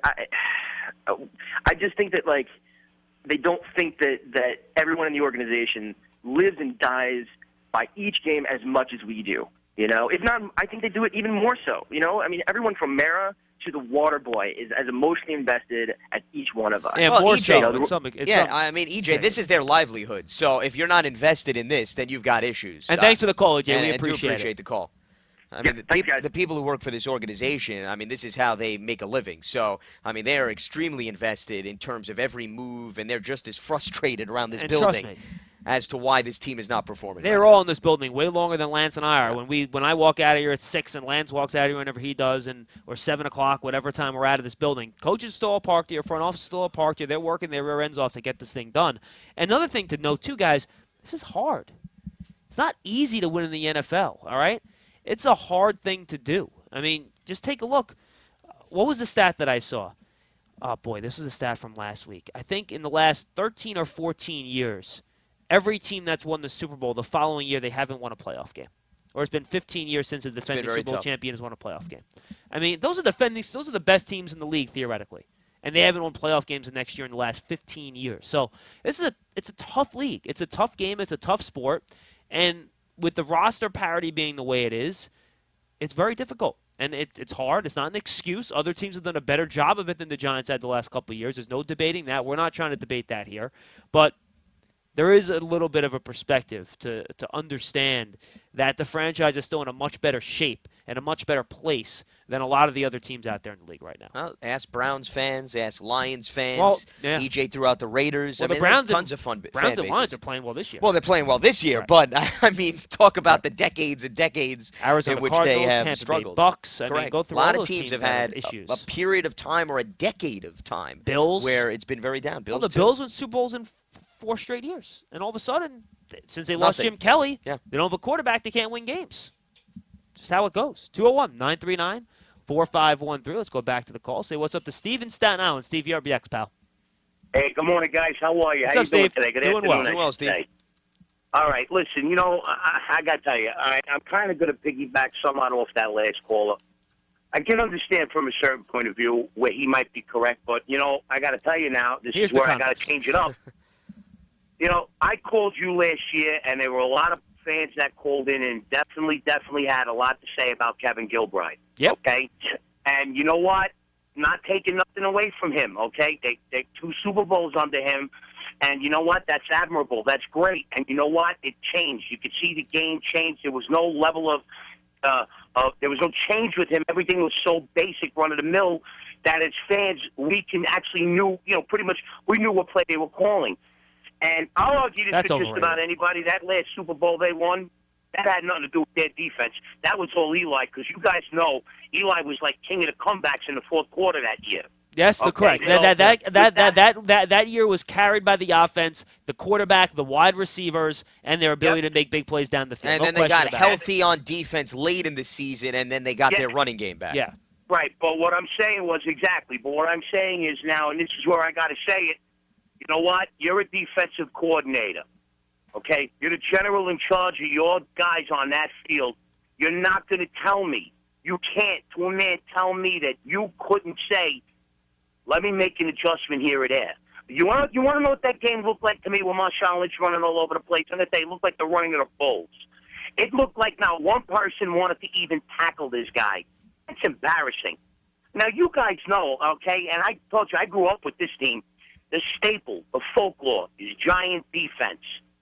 [SPEAKER 8] I just think that, like, they don't think that everyone in the organization lives and dies by each game as much as we do. You know, if not, I think they do it even more so. You know, I mean, everyone from Mara to the water boy is as emotionally invested as each one of us.
[SPEAKER 3] Yeah,
[SPEAKER 4] well,
[SPEAKER 3] more
[SPEAKER 4] EJ,
[SPEAKER 3] so.
[SPEAKER 4] I mean, EJ, this is their livelihood. So if you're not invested in this, then you've got issues.
[SPEAKER 3] And thanks for the call, EJ. We
[SPEAKER 4] do
[SPEAKER 3] appreciate it.
[SPEAKER 4] the call. I
[SPEAKER 8] Yeah,
[SPEAKER 4] mean,
[SPEAKER 8] thanks, guys.
[SPEAKER 4] the people who work for this organization, I mean, this is how they make a living. So, I mean, they are extremely invested in terms of every move, and they're just as frustrated around this
[SPEAKER 3] And
[SPEAKER 4] building
[SPEAKER 3] trust me,
[SPEAKER 4] as to why this team is not performing.
[SPEAKER 3] they're
[SPEAKER 4] right
[SPEAKER 3] all in this building way longer than Lance and I are. When I walk out of here at 6 and Lance walks out of here whenever he does, or 7 o'clock, whatever time we're out of this building, coaches still all parked here, front office still all parked here. They're working their rear ends off to get this thing done. Another thing to note, too, guys, this is hard. It's not easy to win in the NFL, all right? It's a hard thing to do. I mean, just take a look. What was the stat that I saw? Oh, boy, this was a stat from last week. I think in the last 13 or 14 years, every team that's won the Super Bowl, the following year they haven't won a playoff game. Or it's been 15 years since the defending Super Bowl champion has won a playoff game. I mean, those are the best teams in the league, theoretically. And they haven't won playoff games the next year in the last 15 years. So it's a tough league. It's a tough game. It's a tough sport. And with the roster parity being the way it is, it's very difficult. And it's hard. It's not an excuse. Other teams have done a better job of it than the Giants had the last couple of years. There's no debating that. We're not trying to debate that here. But there is a little bit of a perspective to understand that the franchise is still in a much better shape and a much better place than a lot of the other teams out there in the league right now.
[SPEAKER 4] Well, ask Browns fans, ask Lions fans.
[SPEAKER 3] Well, yeah.
[SPEAKER 4] EJ threw out the Raiders.
[SPEAKER 3] Well,
[SPEAKER 4] I mean,
[SPEAKER 3] the Browns
[SPEAKER 4] there's tons of fun
[SPEAKER 3] Browns
[SPEAKER 4] fan
[SPEAKER 3] and Lions
[SPEAKER 4] bases.
[SPEAKER 3] are playing well this year.
[SPEAKER 4] Well, they're playing well this year,
[SPEAKER 3] Right.
[SPEAKER 4] but I mean, talk about the decades and decades
[SPEAKER 3] Arizona
[SPEAKER 4] in which
[SPEAKER 3] Cardinals,
[SPEAKER 4] they have
[SPEAKER 3] Tampa
[SPEAKER 4] struggled.
[SPEAKER 3] Bay Bucks. I
[SPEAKER 4] Correct.
[SPEAKER 3] mean, go through
[SPEAKER 4] a lot
[SPEAKER 3] all
[SPEAKER 4] of
[SPEAKER 3] those
[SPEAKER 4] teams have
[SPEAKER 3] that
[SPEAKER 4] had
[SPEAKER 3] issues.
[SPEAKER 4] a period of time or a decade of time.
[SPEAKER 3] Bills,
[SPEAKER 4] where it's been very down. Bills,
[SPEAKER 3] well, the
[SPEAKER 4] too.
[SPEAKER 3] Bills won Super Bowls in 4 straight years, and all of a sudden, since they lost
[SPEAKER 4] Nothing.
[SPEAKER 3] Jim Kelly,
[SPEAKER 4] Yeah.
[SPEAKER 3] they don't have a quarterback. They can't win games. Just how it goes. 201-939-4513. Let's go back to the call. Say what's up to Steve in Staten Island. Steve, you're RBX, pal.
[SPEAKER 9] Hey, good morning, guys. How are you?
[SPEAKER 3] What's
[SPEAKER 9] How
[SPEAKER 3] up,
[SPEAKER 9] you doing
[SPEAKER 3] Steve?
[SPEAKER 9] today? Good
[SPEAKER 3] Doing
[SPEAKER 9] afternoon,
[SPEAKER 3] well.
[SPEAKER 4] Doing well, Steve.
[SPEAKER 9] Steve. All right. Listen, you know, I got to tell you, I'm kind of going to piggyback somewhat off that last caller. I can understand from a certain point of view where he might be correct, but, you know, I got to tell you now, this
[SPEAKER 3] Here's
[SPEAKER 9] is
[SPEAKER 3] the
[SPEAKER 9] where I got
[SPEAKER 3] context.
[SPEAKER 9] to change it up. You know, I called you last year, and there were a lot of fans that called in and definitely had a lot to say about Kevin Gilbride.
[SPEAKER 3] Yep.
[SPEAKER 9] Okay? And you know what? Not taking nothing away from him, okay? They 2 Super Bowls under him, and you know what? That's admirable. That's great. And you know what? It changed. You could see the game change. There was no level of there was no change with him. Everything was so basic, run-of-the-mill, that as fans, we can actually knew, you know, pretty much we knew what play they were calling. And I'll argue this
[SPEAKER 3] That's
[SPEAKER 9] with just
[SPEAKER 3] overrated.
[SPEAKER 9] about anybody. That last Super Bowl they won, that had nothing to do with their defense. That was all Eli, because you guys know Eli was like king of the comebacks in the fourth quarter that year.
[SPEAKER 3] Yes,
[SPEAKER 9] Okay,
[SPEAKER 3] correct.
[SPEAKER 9] you know,
[SPEAKER 3] That year was carried by the offense, the quarterback, the wide receivers, and their ability to make big plays down the field.
[SPEAKER 4] And
[SPEAKER 3] No
[SPEAKER 4] then they
[SPEAKER 3] question
[SPEAKER 4] got
[SPEAKER 3] about it.
[SPEAKER 4] healthy on defense late in the season, and then they got their running game back.
[SPEAKER 3] Yeah.
[SPEAKER 9] Right, but what I'm saying was exactly. But what I'm saying is now, and this is where I got to say it, you know what? You're a defensive coordinator, okay? You're the general in charge of your guys on that field. You're not going to tell me, you can't, to a man, tell me that you couldn't say, let me make an adjustment here or there. You want to know what that game looked like to me with Marshawn Lynch running all over the place? I'm going to say it looked like the running of the Bulls. It looked like not one person wanted to even tackle this guy. It's embarrassing. Now, you guys know, okay, and I told you, I grew up with this team. the staple, the folklore is Giant defense.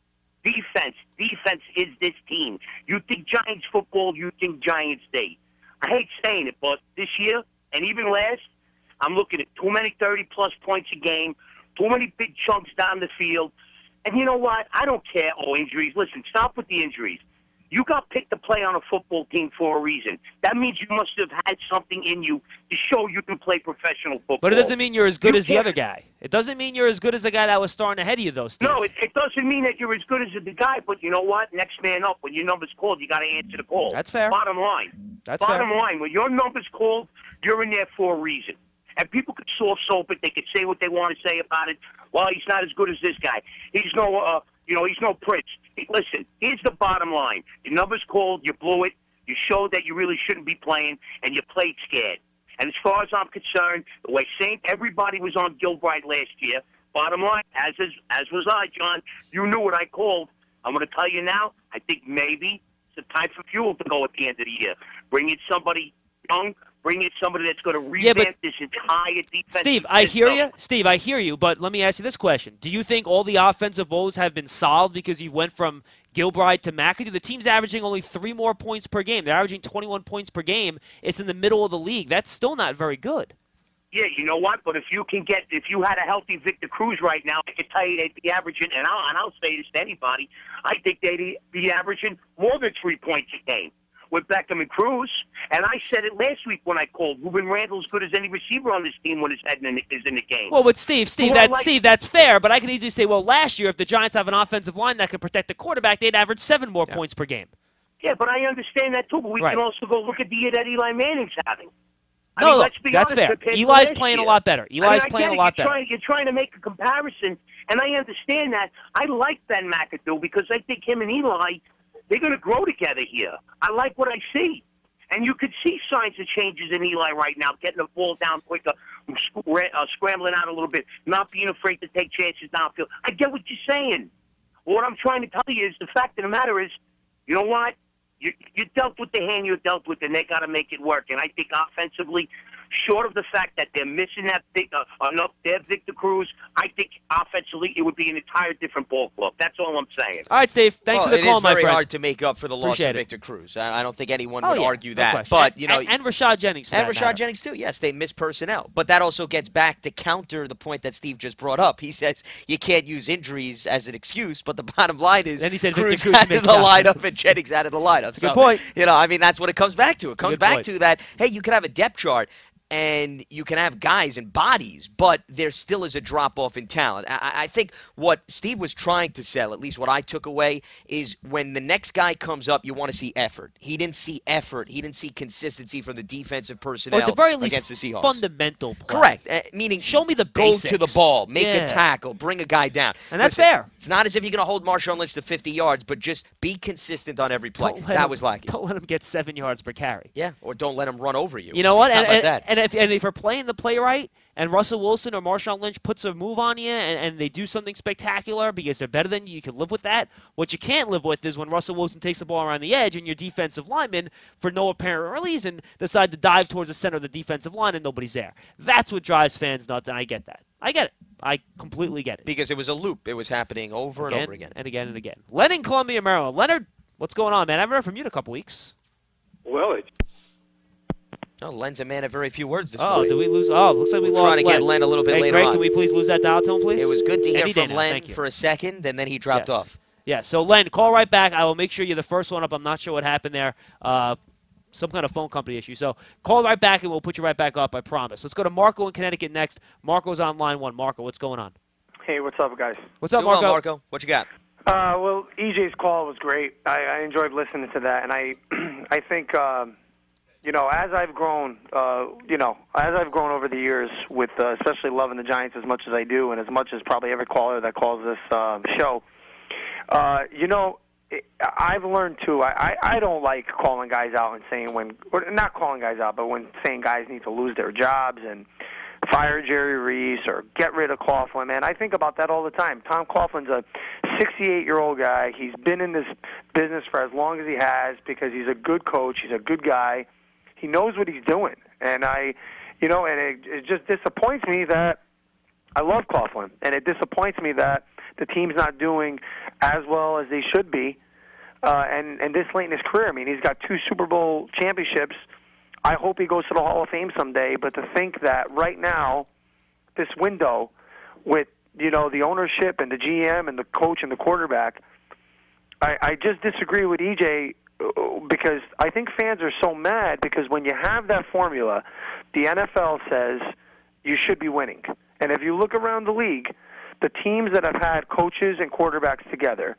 [SPEAKER 9] Defense is this team. You think Giants football, you think Giants Day. I hate saying it, but this year, and even last, I'm looking at too many 30-plus points a game, too many big chunks down the field. And you know what? I don't care. Oh, injuries. Listen, stop with the injuries. You got picked to play on a football team for a reason. That means you must have had something in you to show you can play professional football.
[SPEAKER 3] But it doesn't mean you're as good as the other guy. It doesn't mean you're as good as the guy that was starting ahead of you, though, Steve.
[SPEAKER 9] No, it doesn't mean that you're as good as the guy, but you know what? Next man up. When your number's called, you got to answer the call.
[SPEAKER 3] That's fair.
[SPEAKER 9] Bottom line.
[SPEAKER 3] That's fair.
[SPEAKER 9] Bottom line. When your number's called, you're in there for a reason. And people could soft soap it. They could say what they want to say about it. Well, he's not as good as this guy. He's no, he's no Prince. Listen, here's the bottom line. Your number's called. You blew it. You showed that you really shouldn't be playing, and you played scared. And as far as I'm concerned, the way everybody was on Gilbride last year, bottom line, as was I, John, you knew what I called. I'm going to tell you now, I think maybe it's a time for fuel to go at the end of the year. Bring in somebody young. Bring in somebody that's going to revamp this entire defense.
[SPEAKER 3] Steve, I hear you. Steve, I hear you. But let me ask you this question: do you think all the offensive woes have been solved because you went from Gilbride to McAdoo? The team's averaging only 3 more points per game. They're averaging 21 points per game. It's in the middle of the league. That's still not very good.
[SPEAKER 9] Yeah, you know what? But if you had a healthy Victor Cruz right now, I can tell you they'd be averaging, and I'll say this to anybody, I think they'd be averaging more than 3 points a game with Beckham and Cruz. And I said it last week when I called. Ruben Randle's good as any receiver on this team when his head is in the game.
[SPEAKER 3] Well, with Steve, that's fair. But I can easily say, well, last year, if the Giants have an offensive line that can protect the quarterback, they'd average 7 more points per game.
[SPEAKER 9] Yeah, but I understand that too. But we can also go look at the year that Eli Manning's having.
[SPEAKER 3] Let's be honest, fair. Eli's playing a lot better. Eli's playing a lot better.
[SPEAKER 9] You're trying to make a comparison, and I understand that. I like Ben McAdoo because I think him and Eli, they're going to grow together here. I like what I see. And you could see signs of changes in Eli right now, getting the ball down quicker, scrambling out a little bit, not being afraid to take chances downfield. I get what you're saying. What I'm trying to tell you is the fact of the matter is, you know what? You dealt with the hand you're dealt with, and they got to make it work. And I think offensively, short of the fact that they're missing that their Victor Cruz, I think offensively it would be an entire different ball club. That's all I'm saying.
[SPEAKER 3] All right, Steve. Thanks for the call, my friend.
[SPEAKER 4] It is very hard to make up for the loss of Victor Cruz. I don't think anyone would argue that.
[SPEAKER 3] No
[SPEAKER 4] but
[SPEAKER 3] and Rashad Jennings.
[SPEAKER 4] And Rashad Jennings too. Yes, they miss personnel, but that also gets back to counter the point that Steve just brought up. He says you can't use injuries as an excuse, but the bottom line is
[SPEAKER 3] he said
[SPEAKER 4] Cruz out of the lineup and Jennings out of the lineup.
[SPEAKER 3] That's a good point.
[SPEAKER 4] I mean, that's what it comes back to. It comes back to that, hey, you can have a depth chart and you can have guys and bodies, but there still is a drop-off in talent. I think what Steve was trying to sell, at least what I took away, is when the next guy comes up, you want to see effort. He didn't see effort. He didn't see consistency from the defensive personnel
[SPEAKER 3] against the
[SPEAKER 4] Seahawks.
[SPEAKER 3] Very least, fundamental play.
[SPEAKER 4] Correct. Meaning,
[SPEAKER 3] show me the
[SPEAKER 4] go
[SPEAKER 3] basics.
[SPEAKER 4] to the ball, make a tackle, bring a guy down.
[SPEAKER 3] And that's fair.
[SPEAKER 4] It's not as if you're going to hold Marshawn Lynch to 50 yards, but just be consistent on every play. That was lacking.
[SPEAKER 3] Don't let him get 7 yards per carry.
[SPEAKER 4] Yeah, or don't let him run over you.
[SPEAKER 3] You know what?
[SPEAKER 4] How about that?
[SPEAKER 3] And if you're playing the play right, and Russell Wilson or Marshawn Lynch puts a move on you, and they do something spectacular because they're better than you, you can live with that. What you can't live with is when Russell Wilson takes the ball around the edge and your defensive linemen, for no apparent reason, decide to dive towards the center of the defensive line and nobody's there. That's what drives fans nuts, and I get that. I get it. I completely get it.
[SPEAKER 4] Because it was a loop. It was happening over and over again.
[SPEAKER 3] And again and again. Len in Columbia, Maryland. Leonard, what's going on, man? I haven't heard from you in a couple weeks.
[SPEAKER 10] Well,
[SPEAKER 4] Len's a man of very few words this
[SPEAKER 3] morning.
[SPEAKER 4] morning.
[SPEAKER 3] Did we lose? Oh, looks like we lost
[SPEAKER 4] Trying to get Len a little bit later
[SPEAKER 3] Greg,
[SPEAKER 4] on.
[SPEAKER 3] Can we please lose that dial tone, please?
[SPEAKER 4] It was good to hear from
[SPEAKER 3] now.
[SPEAKER 4] Len for a second, and then he dropped off.
[SPEAKER 3] Yeah, so Len, call right back. I will make sure you're the first one up. I'm not sure what happened there. Some kind of phone company issue. So call right back, and we'll put you right back up, I promise. Let's go to Marco in Connecticut next. Marco's on line 1. Marco, what's going on?
[SPEAKER 10] Hey, what's up, guys?
[SPEAKER 3] What's up, Marco?
[SPEAKER 4] Well, Marco, what you got?
[SPEAKER 10] Well, EJ's call was great. I enjoyed listening to that, and I think, as I've grown, over the years with especially loving the Giants as much as I do, and as much as probably every caller that calls this show, I've learned too. I don't like calling guys out and saying not calling guys out, but when saying guys need to lose their jobs and fire Jerry Reese or get rid of Coughlin. Man, I think about that all the time. Tom Coughlin's a 68-year-old guy. He's been in this business for as long as he has because he's a good coach. He's a good guy. He knows what he's doing, and it just disappoints me that I love Coughlin, and it disappoints me that the team's not doing as well as they should be. And this late in his career, I mean, he's got 2 Super Bowl championships. I hope he goes to the Hall of Fame someday. But to think that right now, this window, with the ownership and the GM and the coach and the quarterback, I just disagree with EJ because I think fans are so mad because when you have that formula, the NFL says you should be winning. And if you look around the league, the teams that have had coaches and quarterbacks together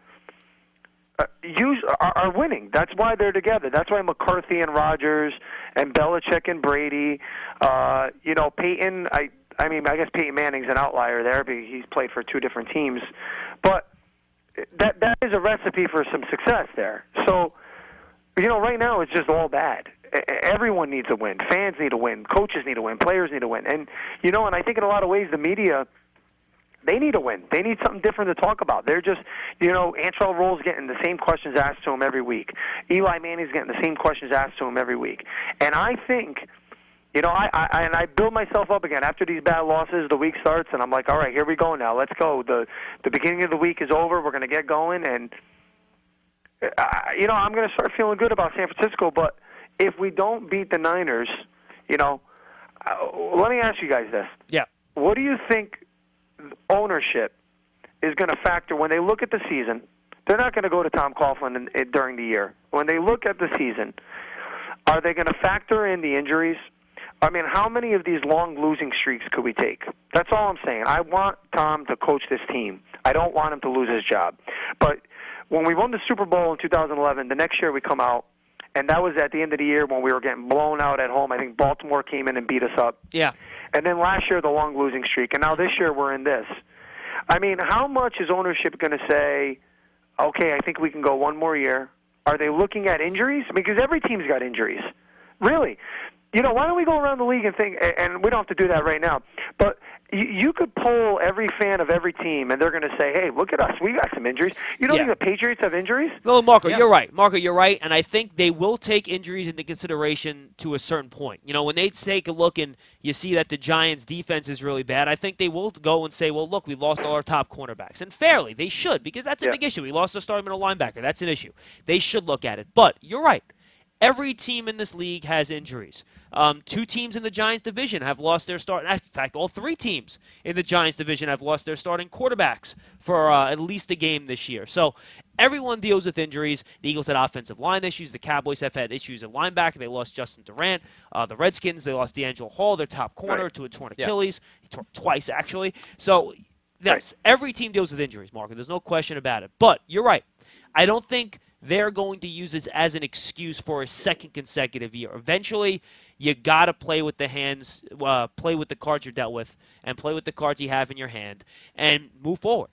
[SPEAKER 10] are winning. That's why they're together. That's why McCarthy and Rodgers and Belichick and Brady, Peyton, I mean, I guess Peyton Manning's an outlier there because he's played for 2 different teams. But that is a recipe for some success there. So, right now it's just all bad. Everyone needs a win. Fans need a win. Coaches need a win. Players need a win. And, and I think in a lot of ways the media, they need a win. They need something different to talk about. They're just, Antrell Roll's getting the same questions asked to him every week. Eli Manning's getting the same questions asked to him every week. And I think, I build myself up again. After these bad losses, the week starts, and I'm like, all right, here we go now. Let's go. The beginning of the week is over. We're going to get going. And, I'm going to start feeling good about San Francisco. But if we don't beat the Niners, let me ask you guys this.
[SPEAKER 3] Yeah.
[SPEAKER 10] What do you think ownership is going to factor when they look at the season? They're not going to go to Tom Coughlin during the year. When they look at the season, are they going to factor in the injuries? I mean, how many of these long losing streaks could we take? That's all I'm saying. I want Tom to coach this team. I don't want him to lose his job. But when we won the Super Bowl in 2011, the next year we come out, and that was at the end of the year when we were getting blown out at home. I think Baltimore came in and beat us up.
[SPEAKER 3] Yeah.
[SPEAKER 10] And then last year, the long losing streak. And now this year, we're in this. I mean, how much is ownership going to say, okay, I think we can go one more year? Are they looking at injuries? Because every team's got injuries. Really. Why don't we go around the league and think, and we don't have to do that right now, but you could poll every fan of every team, and they're going to say, hey, look at us. We got some injuries. You don't think the Patriots have injuries?
[SPEAKER 3] No, Marco, you're right. Marco, you're right, and I think they will take injuries into consideration to a certain point. When they take a look and you see that the Giants' defense is really bad, I think they will go and say, well, look, we lost all our top cornerbacks. And fairly, they should, because that's a big issue. We lost our starting middle linebacker. That's an issue. They should look at it. But you're right. Every team in this league has injuries. 2 teams in the Giants division have lost their start. In fact, all 3 teams in the Giants division have lost their starting quarterbacks for at least a game this year. So everyone deals with injuries. The Eagles had offensive line issues. The Cowboys have had issues at linebacker. They lost Justin Durant. The Redskins, they lost D'Angelo Hall, their top corner, to a torn Achilles. He tore twice, actually. So, yes, every team deals with injuries, Mark, and there's no question about it. But you're right. I don't think they're going to use this as an excuse for a second consecutive year. Eventually, you got to play with the hands, play with the cards you're dealt with, and play with the cards you have in your hand, and move forward.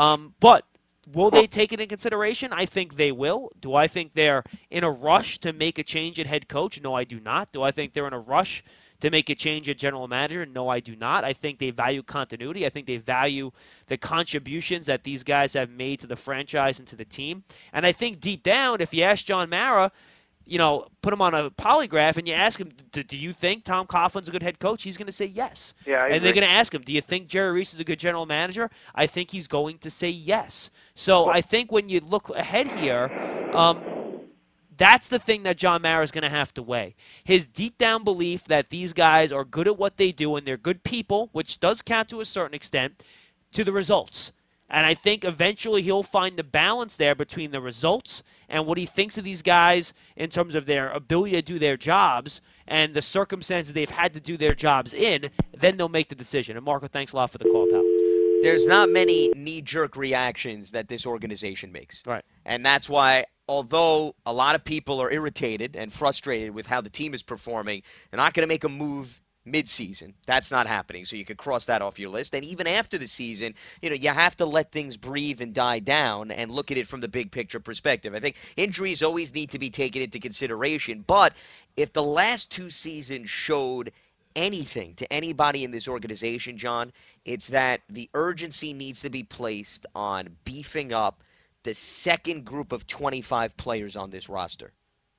[SPEAKER 3] But will they take it in consideration? I think they will. Do I think they're in a rush to make a change at head coach? No, I do not. Do I think they're in a rush to make a change at general manager? No, I do not. I think they value continuity. I think they value the contributions that these guys have made to the franchise and to the team. And I think deep down, if you ask John Mara, put him on a polygraph and you ask him, do you think Tom Coughlin's a good head coach? He's going to say yes.
[SPEAKER 10] Yeah,
[SPEAKER 3] and they're going to ask him, do you think Jerry Reese is a good general manager? I think he's going to say yes. So I think when you look ahead here, that's the thing that John Mara is going to have to weigh. His deep down belief that these guys are good at what they do and they're good people, which does count to a certain extent, to the results. And I think eventually he'll find the balance there between the results and what he thinks of these guys in terms of their ability to do their jobs and the circumstances they've had to do their jobs in. Then they'll make the decision. And Marco, thanks a lot for the call, pal.
[SPEAKER 4] There's not many knee-jerk reactions that this organization makes.
[SPEAKER 3] Right.
[SPEAKER 4] And that's why, although a lot of people are irritated and frustrated with how the team is performing, they're not going to make a move mid-season. That's not happening, so you could cross that off your list. And even after the season, you have to let things breathe and die down and look at it from the big picture perspective. I think injuries always need to be taken into consideration, but if the last 2 seasons showed anything to anybody in this organization, John, it's that the urgency needs to be placed on beefing up the second group of 25 players on this roster.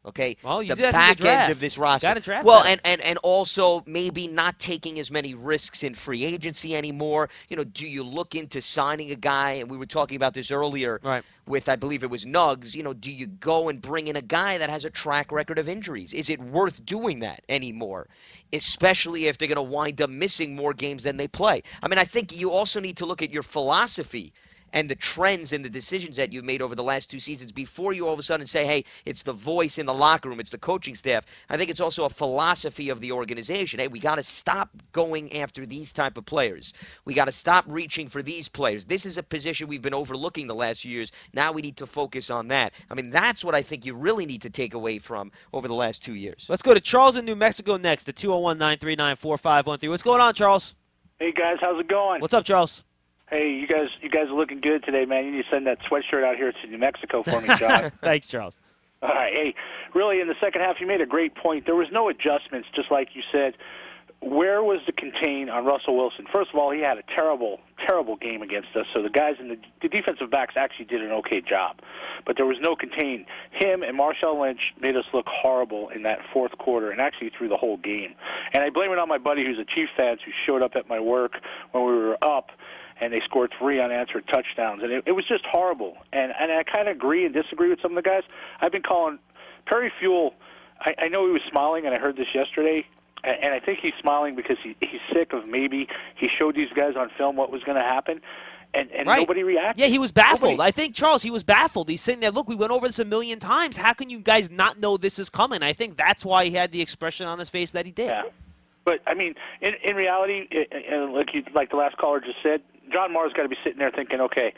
[SPEAKER 4] Okay,
[SPEAKER 3] Well, you
[SPEAKER 4] the
[SPEAKER 3] do that in the
[SPEAKER 4] back
[SPEAKER 3] draft.
[SPEAKER 4] end of this roster.
[SPEAKER 3] Gotta draft
[SPEAKER 4] well,
[SPEAKER 3] that.
[SPEAKER 4] and also maybe not taking as many risks in free agency anymore. You know, do you look into signing a guy? And we were talking about this earlier with, I believe it was Nugs. You know, do you go and bring in a guy that has a track record of injuries? Is it worth doing that anymore? Especially if they're going to wind up missing more games than they play. I mean, I think you also need to look at your philosophy and the trends and the decisions that you've made over the last 2 seasons before you all of a sudden say, hey, it's the voice in the locker room, it's the coaching staff. I think it's also a philosophy of the organization. Hey, we got to stop going after these type of players. We got to stop reaching for these players. This is a position we've been overlooking the last few years. Now we need to focus on that. I mean, that's what I think you really need to take away from over the last 2 years.
[SPEAKER 3] Let's go to Charles in New Mexico next, at 201-939-4513. What's going on, Charles?
[SPEAKER 11] Hey, guys, how's it going?
[SPEAKER 3] What's up, Charles?
[SPEAKER 11] Hey, you guys are looking good today, man. You need to send that sweatshirt out here to New Mexico for me, John.
[SPEAKER 3] Thanks, Charles.
[SPEAKER 11] All right. Hey, really, in the second half, you made a great point. There was no adjustments, just like you said. Where was the contain on Russell Wilson? First of all, he had a terrible, terrible game against us, so the guys in the defensive backs actually did an okay job. But there was no contain. Him and Marshawn Lynch made us look horrible in that fourth quarter and actually through the whole game. And I blame it on my buddy who's a Chiefs fan who showed up at my work when we were up, and they scored 3 unanswered touchdowns. And it was just horrible. And I kind of agree and disagree with some of the guys. I've been calling Perry Fewell. I know he was smiling, and I heard this yesterday. And I think he's smiling because he's sick of maybe he showed these guys on film what was going to happen, and nobody reacted.
[SPEAKER 3] Yeah, he was baffled.
[SPEAKER 11] Nobody.
[SPEAKER 3] I think, Charles, he was baffled. He's sitting there, look, we went over this a million times. How can you guys not know this is coming? I think that's why he had the expression on his face that he did.
[SPEAKER 11] Yeah. But, I mean, in reality, like the last caller just said, John Marr's got to be sitting there thinking, okay,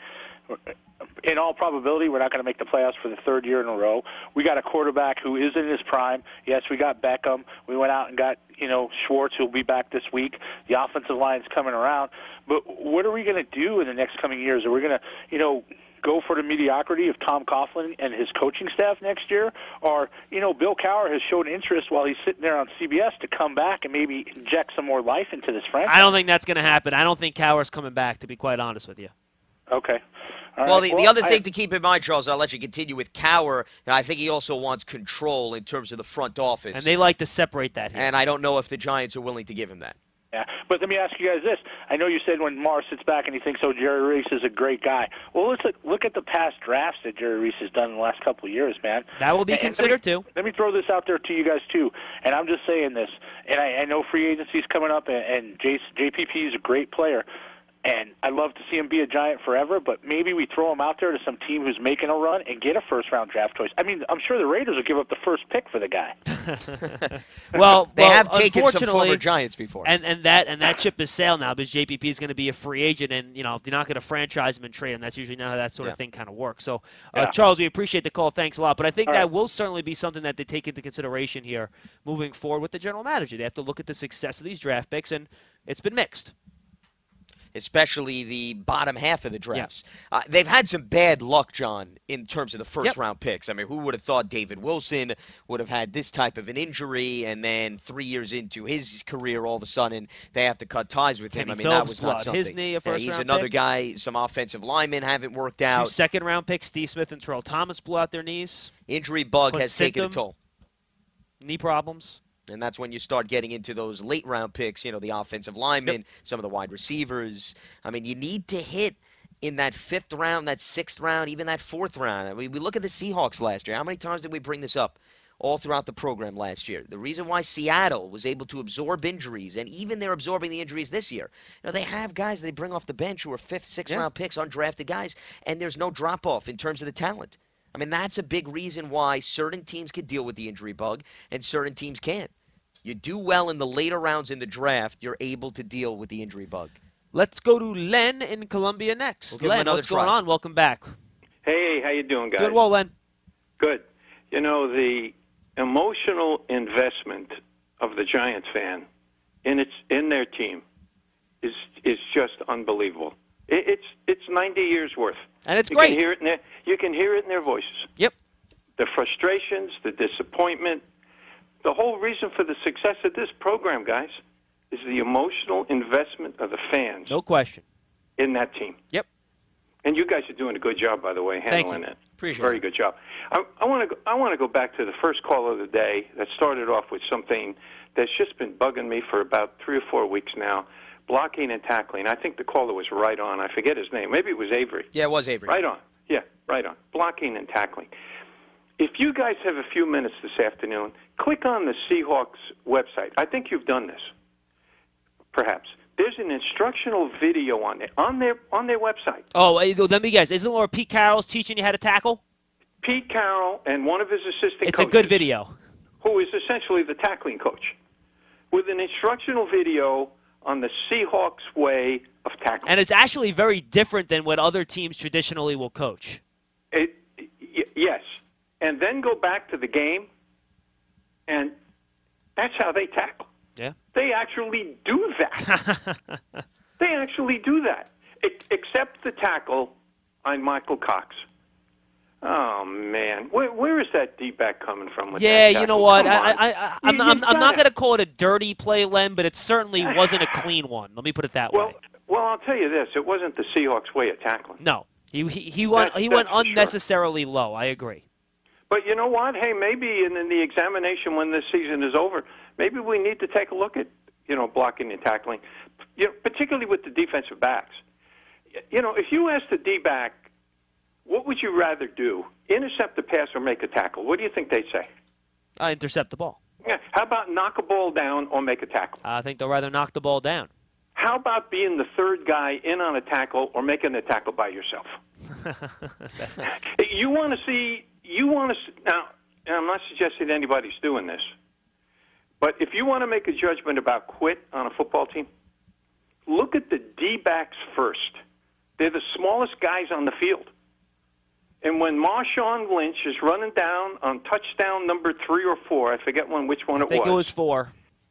[SPEAKER 11] in all probability, we're not going to make the playoffs for the 3rd year in a row. We got a quarterback who is in his prime. Yes, we got Beckham. We went out and got, Schwartz, who'll be back this week. The offensive line's coming around. But what are we going to do in the next coming years? Are we going to, go for the mediocrity of Tom Coughlin and his coaching staff next year? Or, Bill Cowher has shown interest while he's sitting there on CBS to come back and maybe inject some more life into this franchise?
[SPEAKER 3] I don't think that's going to happen. I don't think Cowher's coming back, to be quite honest with you.
[SPEAKER 11] Okay.
[SPEAKER 4] Well, the other thing to keep in mind, Charles, I'll let you continue with Cowher. I think he also wants control in terms of the front office.
[SPEAKER 3] And they like to separate that here.
[SPEAKER 4] And I don't know if the Giants are willing to give him that.
[SPEAKER 11] Yeah, but let me ask you guys this. I know you said when Marr sits back and he thinks, Jerry Reese is a great guy. Well, let's look at the past drafts that Jerry Reese has done in the last couple of years, man.
[SPEAKER 3] That will be considered, too.
[SPEAKER 11] Let me throw this out there to you guys, too. And I'm just saying this. And I know free agency's coming up, and JPP is a great player. And I'd love to see him be a Giant forever, but maybe we throw him out there to some team who's making a run and get a first-round draft choice. I mean, I'm sure the Raiders will give up the first pick for the guy.
[SPEAKER 3] well,
[SPEAKER 4] they have taken some former Giants before.
[SPEAKER 3] And that ship is sailed now because JPP is going to be a free agent, and they're not going to franchise him and trade him. That's usually not how that sort of thing kind of works. So, Charles, we appreciate the call. Thanks a lot. But I think that will certainly be something that they take into consideration here moving forward with the general manager. They have to look at the success of these draft picks, and it's been mixed.
[SPEAKER 4] Especially the bottom half of the drafts. Yeah. They've had some bad luck, John, in terms of the first-round picks. I mean, who would have thought David Wilson would have had this type of an injury, and then 3 years into his career, all of a sudden, they have to cut ties with him.
[SPEAKER 3] Kenny
[SPEAKER 4] I mean,
[SPEAKER 3] Phillips
[SPEAKER 4] that was not something.
[SPEAKER 3] His knee, a first-round
[SPEAKER 4] he's another
[SPEAKER 3] pick.
[SPEAKER 4] guy. Some offensive linemen haven't worked out.
[SPEAKER 3] 2 second-round picks, Steve Smith and Terrell Thomas, blew out their knees.
[SPEAKER 4] Injury bug has taken a toll.
[SPEAKER 3] Knee problems.
[SPEAKER 4] And that's when you start getting into those late-round picks, the offensive linemen, some of the wide receivers. I mean, you need to hit in that 5th round, that 6th round, even that 4th round. I mean, we look at the Seahawks last year. How many times did we bring this up all throughout the program last year? The reason why Seattle was able to absorb injuries, and even they're absorbing the injuries this year, they have guys they bring off the bench who are 5th, 6th-round picks, undrafted guys, and there's no drop-off in terms of the talent. I mean, that's a big reason why certain teams can deal with the injury bug and certain teams can't. You do well in the later rounds in the draft, you're able to deal with the injury bug.
[SPEAKER 3] Let's go to Len in Columbia next. Len, what's going on? Welcome back.
[SPEAKER 12] Hey, how you doing, guys?
[SPEAKER 3] Good, well, Len.
[SPEAKER 12] Good. The emotional investment of the Giants fan in their team is just unbelievable. It's 90 years worth.
[SPEAKER 3] And it's great.
[SPEAKER 12] You can hear it in their voices.
[SPEAKER 3] Yep.
[SPEAKER 12] The frustrations, the disappointment. The whole reason for the success of this program, guys, is the emotional investment of the fans.
[SPEAKER 3] No question.
[SPEAKER 12] In that team.
[SPEAKER 3] Yep.
[SPEAKER 12] And you guys are doing a good job, by the way, handling it.
[SPEAKER 4] Appreciate
[SPEAKER 12] Very
[SPEAKER 4] it.
[SPEAKER 12] good job. I want to go back to the first call of the day that started off with something that's just been bugging me for about 3 or 4 weeks now. Blocking and tackling. I think the caller was right on. I forget his name. Maybe it was Avery.
[SPEAKER 4] Yeah, it was Avery.
[SPEAKER 12] Right on. Yeah, right on. Blocking and tackling. If you guys have a few minutes this afternoon, click on the Seahawks website. I think you've done this, perhaps. There's an instructional video on their website.
[SPEAKER 3] Oh, let me guess. Isn't it where Pete Carroll's teaching you how to tackle?
[SPEAKER 12] Pete Carroll and one of his assistant
[SPEAKER 3] It's
[SPEAKER 12] coaches,
[SPEAKER 3] a good video.
[SPEAKER 12] who is essentially the tackling coach, with an instructional video on the Seahawks way of tackling.
[SPEAKER 3] And it's actually very different than what other teams traditionally will coach.
[SPEAKER 12] Yes. And then go back to the game, and that's how they tackle.
[SPEAKER 3] Yeah.
[SPEAKER 12] They actually do that. They actually do that. Except the tackle on Michael Cox. Oh, man. Where is that D-back coming from with
[SPEAKER 3] Yeah,
[SPEAKER 12] that
[SPEAKER 3] you know
[SPEAKER 12] tackle?
[SPEAKER 3] what?
[SPEAKER 12] Come on.
[SPEAKER 3] I'm not going to call it a dirty play, Len, but it certainly wasn't a clean one. Let me put it that way.
[SPEAKER 12] Well, I'll tell you this. It wasn't the Seahawks way of tackling.
[SPEAKER 3] No. He went
[SPEAKER 12] That's for
[SPEAKER 3] unnecessarily low. I agree.
[SPEAKER 12] But you know what? Hey, maybe in the examination when this season is over, maybe we need to take a look at, blocking and tackling, particularly with the defensive backs. If you ask the D-back, what would you rather do, intercept the pass or make a tackle? What do you think they'd say?
[SPEAKER 3] Intercept the ball.
[SPEAKER 12] Yeah. How about knock a ball down or make a tackle?
[SPEAKER 3] I think they'll rather knock the ball down.
[SPEAKER 12] How about being the third guy in on a tackle or making a tackle by yourself? You want to see now, and I'm not suggesting anybody's doing this, but if you want to make a judgment about quit on a football team, look at the D-backs first. They're the smallest guys on the field. And when Marshawn Lynch is running down on touchdown number 3 or 4, I forget which one it was.
[SPEAKER 3] I think it was 4.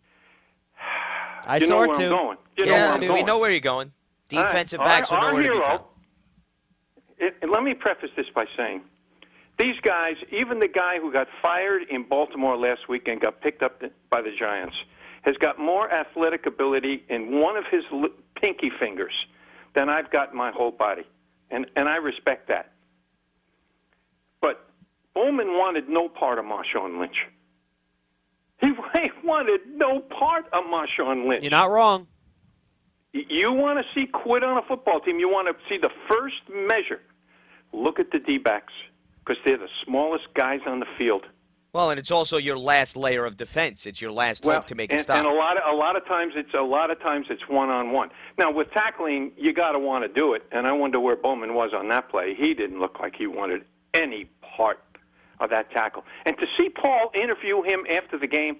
[SPEAKER 3] I
[SPEAKER 12] you
[SPEAKER 3] saw
[SPEAKER 12] know
[SPEAKER 3] it
[SPEAKER 12] where
[SPEAKER 3] too.
[SPEAKER 12] I'm going. You know
[SPEAKER 4] Yeah,
[SPEAKER 12] where
[SPEAKER 4] I
[SPEAKER 12] I'm
[SPEAKER 4] mean,
[SPEAKER 12] going.
[SPEAKER 4] we know where you're going. Defensive
[SPEAKER 12] All right.
[SPEAKER 4] backs are
[SPEAKER 12] Our
[SPEAKER 4] nowhere to be
[SPEAKER 12] hero,
[SPEAKER 4] found.
[SPEAKER 12] and let me preface this by saying, these guys, even the guy who got fired in Baltimore last week and got picked up by the Giants, has got more athletic ability in one of his pinky fingers than I've got in my whole body. And I respect that. But Bowman wanted no part of Marshawn Lynch. He wanted no part of Marshawn Lynch.
[SPEAKER 3] You're not wrong.
[SPEAKER 12] You want to see quit on a football team, you want to see the first measure. Look at the D-backs, because they're the smallest guys on the field.
[SPEAKER 4] Well, and it's also your last layer of defense. It's your last hope to make a stop.
[SPEAKER 12] And a lot of times it's one-on-one. Now with tackling, you got to want to do it, and I wonder where Bowman was on that play. He didn't look like he wanted any part of that tackle. And to see Paul interview him after the game,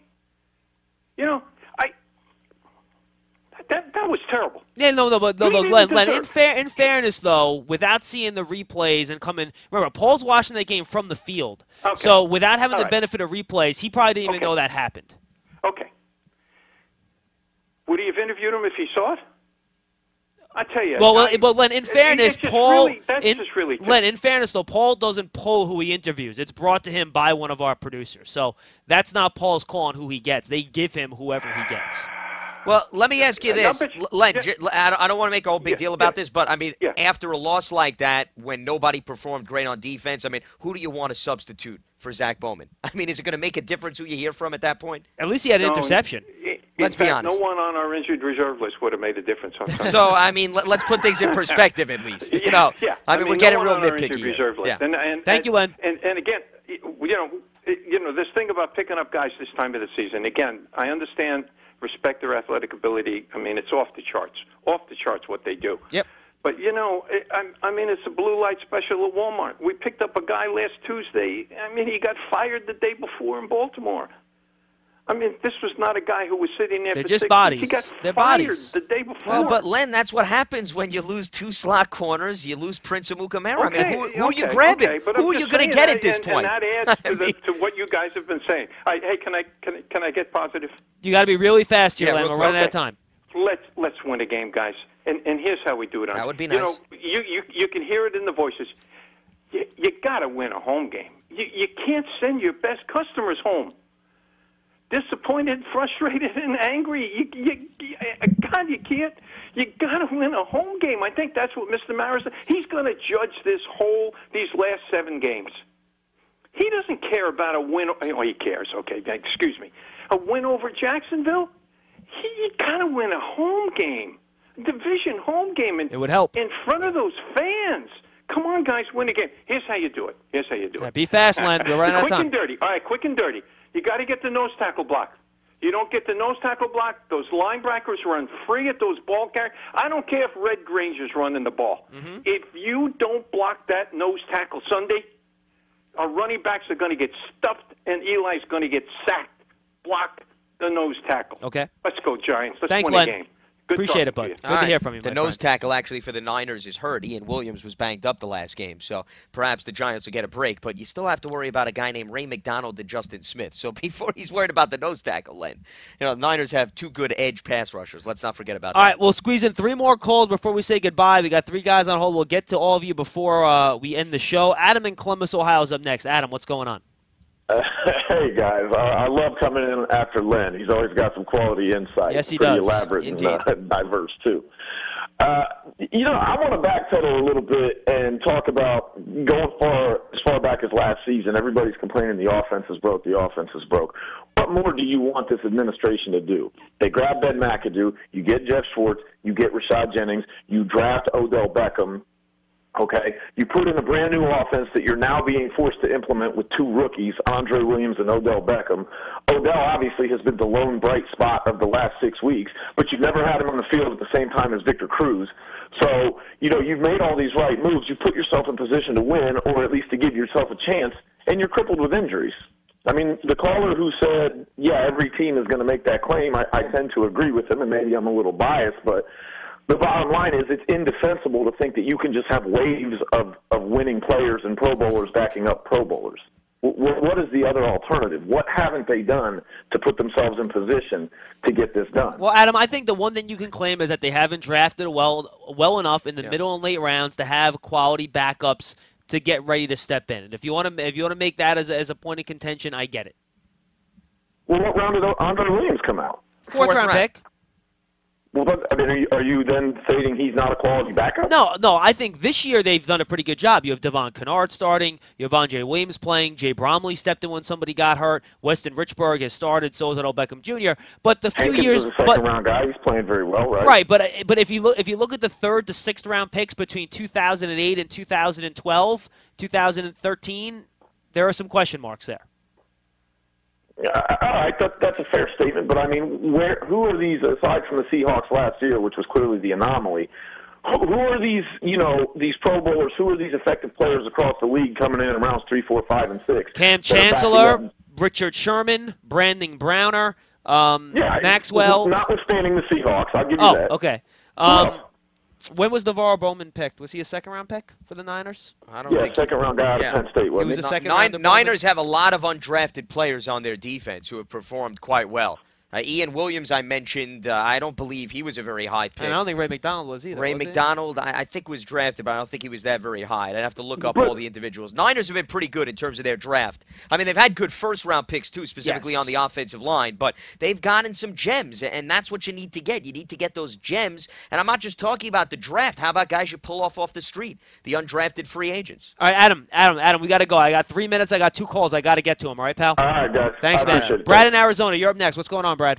[SPEAKER 12] that was terrible.
[SPEAKER 3] Yeah, but Len, in fairness, though, without seeing the replays and remember, Paul's watching the game from the field.
[SPEAKER 12] Okay.
[SPEAKER 3] So without having
[SPEAKER 12] All
[SPEAKER 3] the
[SPEAKER 12] right.
[SPEAKER 3] benefit of replays, he probably didn't even know that happened.
[SPEAKER 12] Okay. Would he have interviewed him if he saw it? I tell you.
[SPEAKER 3] Well, Len, in fairness, Paul.
[SPEAKER 12] Len,
[SPEAKER 3] in fairness, though, Paul doesn't pull who he interviews. It's brought to him by one of our producers. So that's not Paul's call on who he gets. They give him whoever he gets.
[SPEAKER 4] Well, let me ask you this, Len. I don't want to make a whole big deal about this, but I mean, after a loss like that, when nobody performed great on defense, I mean, who do you want to substitute for Zach Bowman? I mean, is it going to make a difference who you hear from at that point?
[SPEAKER 3] At least he had an interception.
[SPEAKER 4] Let's be honest.
[SPEAKER 12] No one on our injured reserve list would have made a difference on Sunday.
[SPEAKER 4] So, I mean, let's put things in perspective at least. I mean, we're getting real nitpicky here.
[SPEAKER 12] Reserve list.
[SPEAKER 4] Yeah.
[SPEAKER 3] Thank you, Len.
[SPEAKER 12] And again, this thing about picking up guys this time of the season. Again, I understand, respect their athletic ability. I mean, it's off the charts what they do.
[SPEAKER 3] Yep.
[SPEAKER 12] But I mean, it's a blue light special at Walmart. We picked up a guy last Tuesday. I mean, he got fired the day before in Baltimore. I mean, this was not a guy who was sitting there
[SPEAKER 3] They're
[SPEAKER 12] for
[SPEAKER 3] just
[SPEAKER 12] 6
[SPEAKER 3] bodies.
[SPEAKER 12] He got
[SPEAKER 3] They're
[SPEAKER 12] fired
[SPEAKER 3] bodies.
[SPEAKER 12] the day before.
[SPEAKER 4] Well, but Len, that's what happens when you lose 2 slot corners. You lose Prince Amukamara. I mean, who are you grabbing?
[SPEAKER 12] But
[SPEAKER 4] Who
[SPEAKER 12] I'm
[SPEAKER 4] are you
[SPEAKER 12] just
[SPEAKER 4] going to
[SPEAKER 12] saying
[SPEAKER 4] get at this point?
[SPEAKER 12] And that adds to what you guys have been saying. Hey, can I get positive?
[SPEAKER 3] You got to be really fast here,
[SPEAKER 4] Yeah,
[SPEAKER 3] Len.
[SPEAKER 4] real
[SPEAKER 3] We're
[SPEAKER 4] quick.
[SPEAKER 3] running out of time.
[SPEAKER 12] Let's win a game, guys. And here's how we do it.
[SPEAKER 4] That would be nice.
[SPEAKER 12] You can hear it in the voices. You got to win a home game. You can't send your best customers home. disappointed, frustrated, and angry. God, you can't. You got to win a home game. I think that's what Mr. Maris. He's going to judge these last 7 games. He doesn't care about a win. Oh, he cares. Okay, excuse me. A win over Jacksonville. You got to win a home game, division home game, and
[SPEAKER 3] it would help
[SPEAKER 12] in front of those fans. Come on, guys, win a game. Here's how you do it.
[SPEAKER 3] Be fast, Len. We're running out of time.
[SPEAKER 12] Quick and dirty. All right, quick and dirty. You got to get the nose tackle block. You don't get the nose tackle block, those linebackers run free at those ball carriers. I don't care if Red Granger's running the ball.
[SPEAKER 3] Mm-hmm.
[SPEAKER 12] If you don't block that nose tackle Sunday, our running backs are going to get stuffed, and Eli's going to get sacked. Block the nose tackle.
[SPEAKER 3] Okay.
[SPEAKER 12] Let's go, Giants. Let's
[SPEAKER 3] Thanks,
[SPEAKER 12] win
[SPEAKER 3] Len.
[SPEAKER 12] a game. Good
[SPEAKER 3] Appreciate it,
[SPEAKER 12] talking
[SPEAKER 3] bud.
[SPEAKER 12] to you.
[SPEAKER 3] Good to hear from you,
[SPEAKER 4] The
[SPEAKER 3] my
[SPEAKER 4] nose
[SPEAKER 3] friend.
[SPEAKER 4] tackle actually for the Niners is hurt. Ian Williams was banged up the last game, so perhaps the Giants will get a break. But you still have to worry about a guy named Ray McDonald and Justin Smith. So before he's worried about the nose tackle, Len, the Niners have 2 good edge pass rushers. Let's not forget about that.
[SPEAKER 3] All right, we'll squeeze in 3 more calls before we say goodbye. We got 3 guys on hold. We'll get to all of you before we end the show. Adam in Columbus, Ohio is up next. Adam, what's going on?
[SPEAKER 13] Hey, guys. I love coming in after Len. He's always got some quality insight.
[SPEAKER 3] Yes, he
[SPEAKER 13] Pretty
[SPEAKER 3] does.
[SPEAKER 13] elaborate
[SPEAKER 3] Indeed.
[SPEAKER 13] and diverse, too. I want to backpedal a little bit and talk about going as far back as last season. Everybody's complaining the offense is broke, the offense is broke. What more do you want this administration to do? They grab Ben McAdoo, you get Jeff Schwartz, you get Rashad Jennings, you draft Odell Beckham. Okay, you put in a brand new offense that you're now being forced to implement with 2 rookies, Andre Williams and Odell Beckham. Odell obviously has been the lone bright spot of the last 6 weeks, but you've never had him on the field at the same time as Victor Cruz. So, you've made all these right moves. You put yourself in position to win, or at least to give yourself a chance, and you're crippled with injuries. I mean, the caller who said, yeah, every team is going to make that claim, I tend to agree with him, and maybe I'm a little biased, but the bottom line is it's indefensible to think that you can just have waves of winning players and Pro Bowlers backing up Pro Bowlers. What is the other alternative? What haven't they done to put themselves in position to get this done?
[SPEAKER 3] Well, Adam, I think the one thing you can claim is that they haven't drafted well enough in the middle and late rounds to have quality backups to get ready to step in. And if you want to make that as a point of contention, I get it.
[SPEAKER 13] Well, what round did Andre Williams come out?
[SPEAKER 3] Fourth round pick.
[SPEAKER 13] Well, are you then stating he's not a quality backup?
[SPEAKER 3] No. I think this year they've done a pretty good job. You have Devon Kennard starting. You have Andre Williams playing. Jay Bromley stepped in when somebody got hurt. Weston Richburg has started. So has Odell Beckham Jr. But the few
[SPEAKER 13] Hankins
[SPEAKER 3] years,
[SPEAKER 13] was a second-round guy. He's playing very well, right?
[SPEAKER 3] Right, but if you look at the 3rd to 6th round picks between 2008 and 2012, 2013, there are some question marks there.
[SPEAKER 13] Yeah, all right, that's a fair statement, but I mean, who are these, aside from the Seahawks last year, which was clearly the anomaly, who are these, these Pro Bowlers, who are these effective players across the league coming in rounds 3, 4, 5, and 6?
[SPEAKER 3] Cam Chancellor, Richard Sherman, Brandon Browner, Maxwell.
[SPEAKER 13] Notwithstanding the Seahawks, I'll give you that.
[SPEAKER 3] Oh, okay. When was NaVorro Bowman picked? Was he a second-round pick for the Niners?
[SPEAKER 4] I don't think
[SPEAKER 13] second-round guy out of Penn State.
[SPEAKER 3] He was a second.
[SPEAKER 4] Niners have a lot of undrafted players on their defense who have performed quite well. Ian Williams, I mentioned, I don't believe he was a very high pick.
[SPEAKER 3] And I don't think Ray McDonald was either.
[SPEAKER 4] Ray
[SPEAKER 3] was
[SPEAKER 4] McDonald, I think, was drafted, but I don't think he was that very high. I'd have to look up all the individuals. Niners have been pretty good in terms of their draft. I mean, they've had good first-round picks, too, specifically on the offensive line, but they've gotten some gems, and that's what you need to get. You need to get those gems, and I'm not just talking about the draft. How about guys you pull off the street, the undrafted free agents?
[SPEAKER 3] All right, Adam, we got to go. I got 3 minutes. I got 2 calls. I got to get to them. All right, pal?
[SPEAKER 13] All right, guys.
[SPEAKER 3] Thanks, man. Brad in Arizona, you're up next. What's going on, Brad?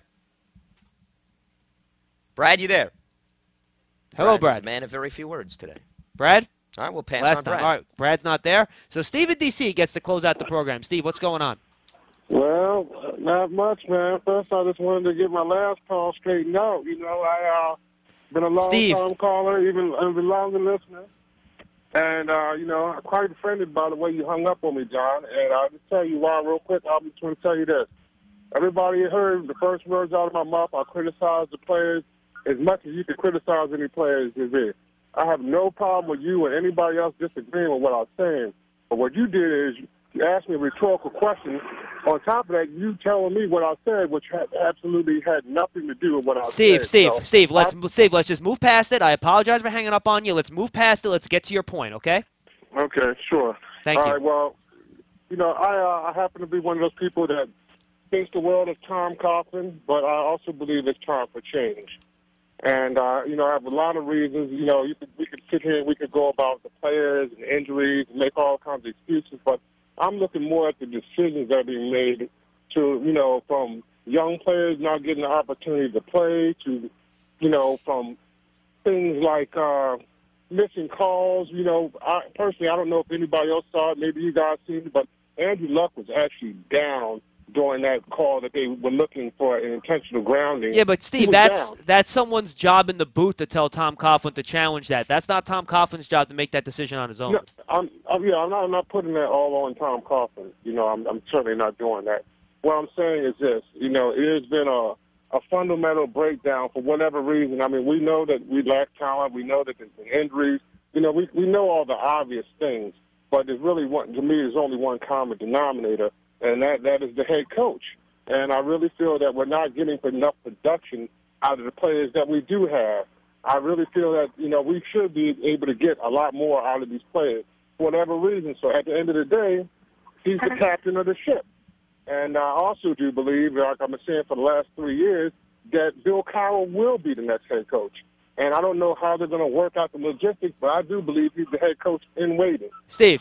[SPEAKER 4] Brad, you there?
[SPEAKER 3] Hello, Brad.
[SPEAKER 4] He's a man of very few words today.
[SPEAKER 3] Brad?
[SPEAKER 4] All right, we'll pass
[SPEAKER 3] Last
[SPEAKER 4] on
[SPEAKER 3] time.
[SPEAKER 4] Brad.
[SPEAKER 3] All right, Brad's not there. So Steve in D.C. gets to close out the program. Steve, what's going on?
[SPEAKER 14] Well, not much, man. First, I just wanted to get my last call straightened out. I been a long-time caller, even a longer listener. And, I'm quite offended by the way you hung up on me, John. And I'll just tell you why real quick. I'm just going to tell you this. Everybody heard the first words out of my mouth. I criticized the players as much as you can criticize any players as is. I have no problem with you or anybody else disagreeing with what I was saying. But what you did is you asked me a rhetorical question. On top of that, you telling me what I said, which absolutely had nothing to do with what I said.
[SPEAKER 3] Steve, let's just move past it. I apologize for hanging up on you. Let's move past it. Let's get to your point, okay?
[SPEAKER 14] Okay, sure.
[SPEAKER 3] Thank you.
[SPEAKER 14] All right, well, I happen to be one of those people that thinks the world of Tom Coughlin, but I also believe it's time for change. And, you know, I have a lot of reasons. You know, we could sit here and we could go about the players and injuries and make all kinds of excuses, but I'm looking more at the decisions that are being made to, you know, from young players not getting the opportunity to play to, you know, from things like missing calls. You know, personally, I don't know if anybody else saw it. Maybe you guys seen it, but Andrew Luck was actually down during that call that they were looking for an intentional grounding.
[SPEAKER 3] Yeah, but Steve, that's someone's job in the booth to tell Tom Coughlin to challenge that. That's not Tom Coughlin's job to make that decision on his own.
[SPEAKER 14] No, I'm not putting that all on Tom Coughlin. You know, I'm certainly not doing that. What I'm saying is this. You know, it has been a fundamental breakdown for whatever reason. I mean, we know that we lack talent. We know that there's been injuries. You know, we know all the obvious things, but there's really to me, there's only one common denominator, and that is the head coach. And I really feel that we're not getting enough production out of the players that we do have. I really feel that, you know, we should be able to get a lot more out of these players for whatever reason. So at the end of the day, he's the captain of the ship. And I also do believe, like I've been saying for the last 3 years, that Bill Cowher will be the next head coach. And I don't know how they're going to work out the logistics, but I do believe he's the head coach in waiting.
[SPEAKER 3] Steve.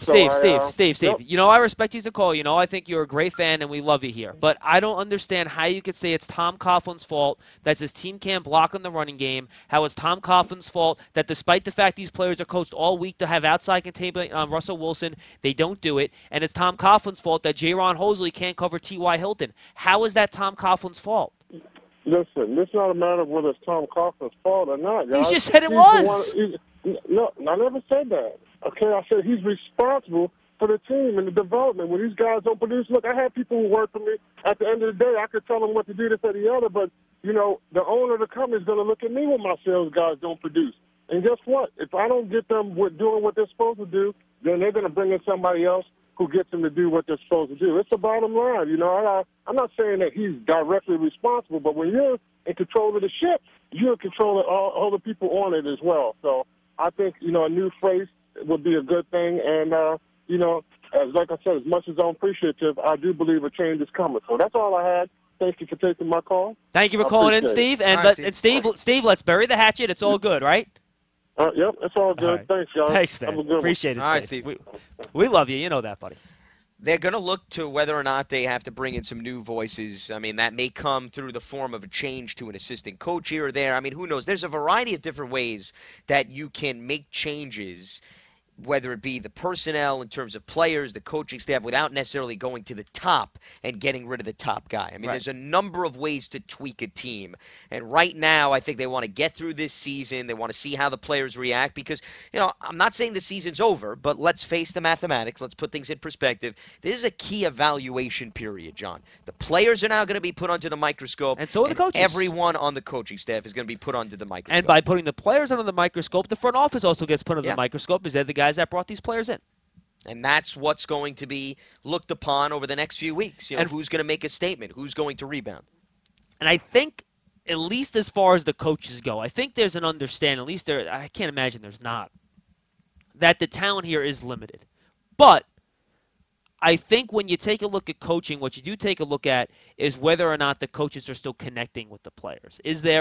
[SPEAKER 14] Yep.
[SPEAKER 3] You know, I respect you as a call. You know, I think you're a great fan, and we love you here. But I don't understand how you could say it's Tom Coughlin's fault that his team can't block in the running game, how it's Tom Coughlin's fault that despite the fact these players are coached all week to have outside containment on Russell Wilson, they don't do it, and it's Tom Coughlin's fault that Jaron Hosley can't cover T.Y. Hilton. How is that Tom Coughlin's fault?
[SPEAKER 14] Listen, this is not a matter of whether it's Tom Coughlin's fault or not, guys.
[SPEAKER 3] You just said it was.
[SPEAKER 14] No, I never said that. Okay, I said he's responsible for the team and the development. When these guys don't produce, look, I have people who work for me. At the end of the day, I could tell them what to do, this or the other, but, you know, the owner of the company is going to look at me when my sales guys don't produce. And guess what? If I don't get them doing what they're supposed to do, then they're going to bring in somebody else who gets them to do what they're supposed to do. It's the bottom line. You know, I'm not saying that he's directly responsible, but when you're in control of the ship, you're in control of all the people on it as well. So I think, you know, a new phrase would be a good thing. And, you know, like I said, as much as I'm appreciative, I do believe a change is coming. So that's all I had. Thank you for taking my call.
[SPEAKER 3] Thank you for calling in, Steve. And, Steve, let's bury the hatchet. It's all good, right?
[SPEAKER 14] Yep, it's all good. All right. Thanks, y'all.
[SPEAKER 3] Thanks, man. Appreciate it,
[SPEAKER 4] all right,
[SPEAKER 3] Steve. We love you. You know that, buddy.
[SPEAKER 4] They're going to look to whether or not they have to bring in some new voices. I mean, that may come through the form of a change to an assistant coach here or there. I mean, who knows? There's a variety of different ways that you can make changes, whether it be the personnel in terms of players, the coaching staff, without necessarily going to the top and getting rid of the top guy. I mean, There's a number of ways to tweak a team. And right now, I think they want to get through this season. They want to see how the players react because, you know, I'm not saying the season's over, but let's face the mathematics. Let's put things in perspective. This is a key evaluation period, John. The players are now going to be put under the microscope.
[SPEAKER 3] And so are the coaches.
[SPEAKER 4] Everyone on the coaching staff is going to be put under the microscope.
[SPEAKER 3] And by putting the players under the microscope, the front office also gets put under the microscope because they're the guys that brought these players in.
[SPEAKER 4] And that's what's going to be looked upon over the next few weeks. You know, who's going to make a statement? Who's going to rebound?
[SPEAKER 3] And I think, at least as far as the coaches go, I think there's an understanding, at least there, I can't imagine there's not, that the talent here is limited. But I think when you take a look at coaching, what you do take a look at is whether or not the coaches are still connecting with the players. Is there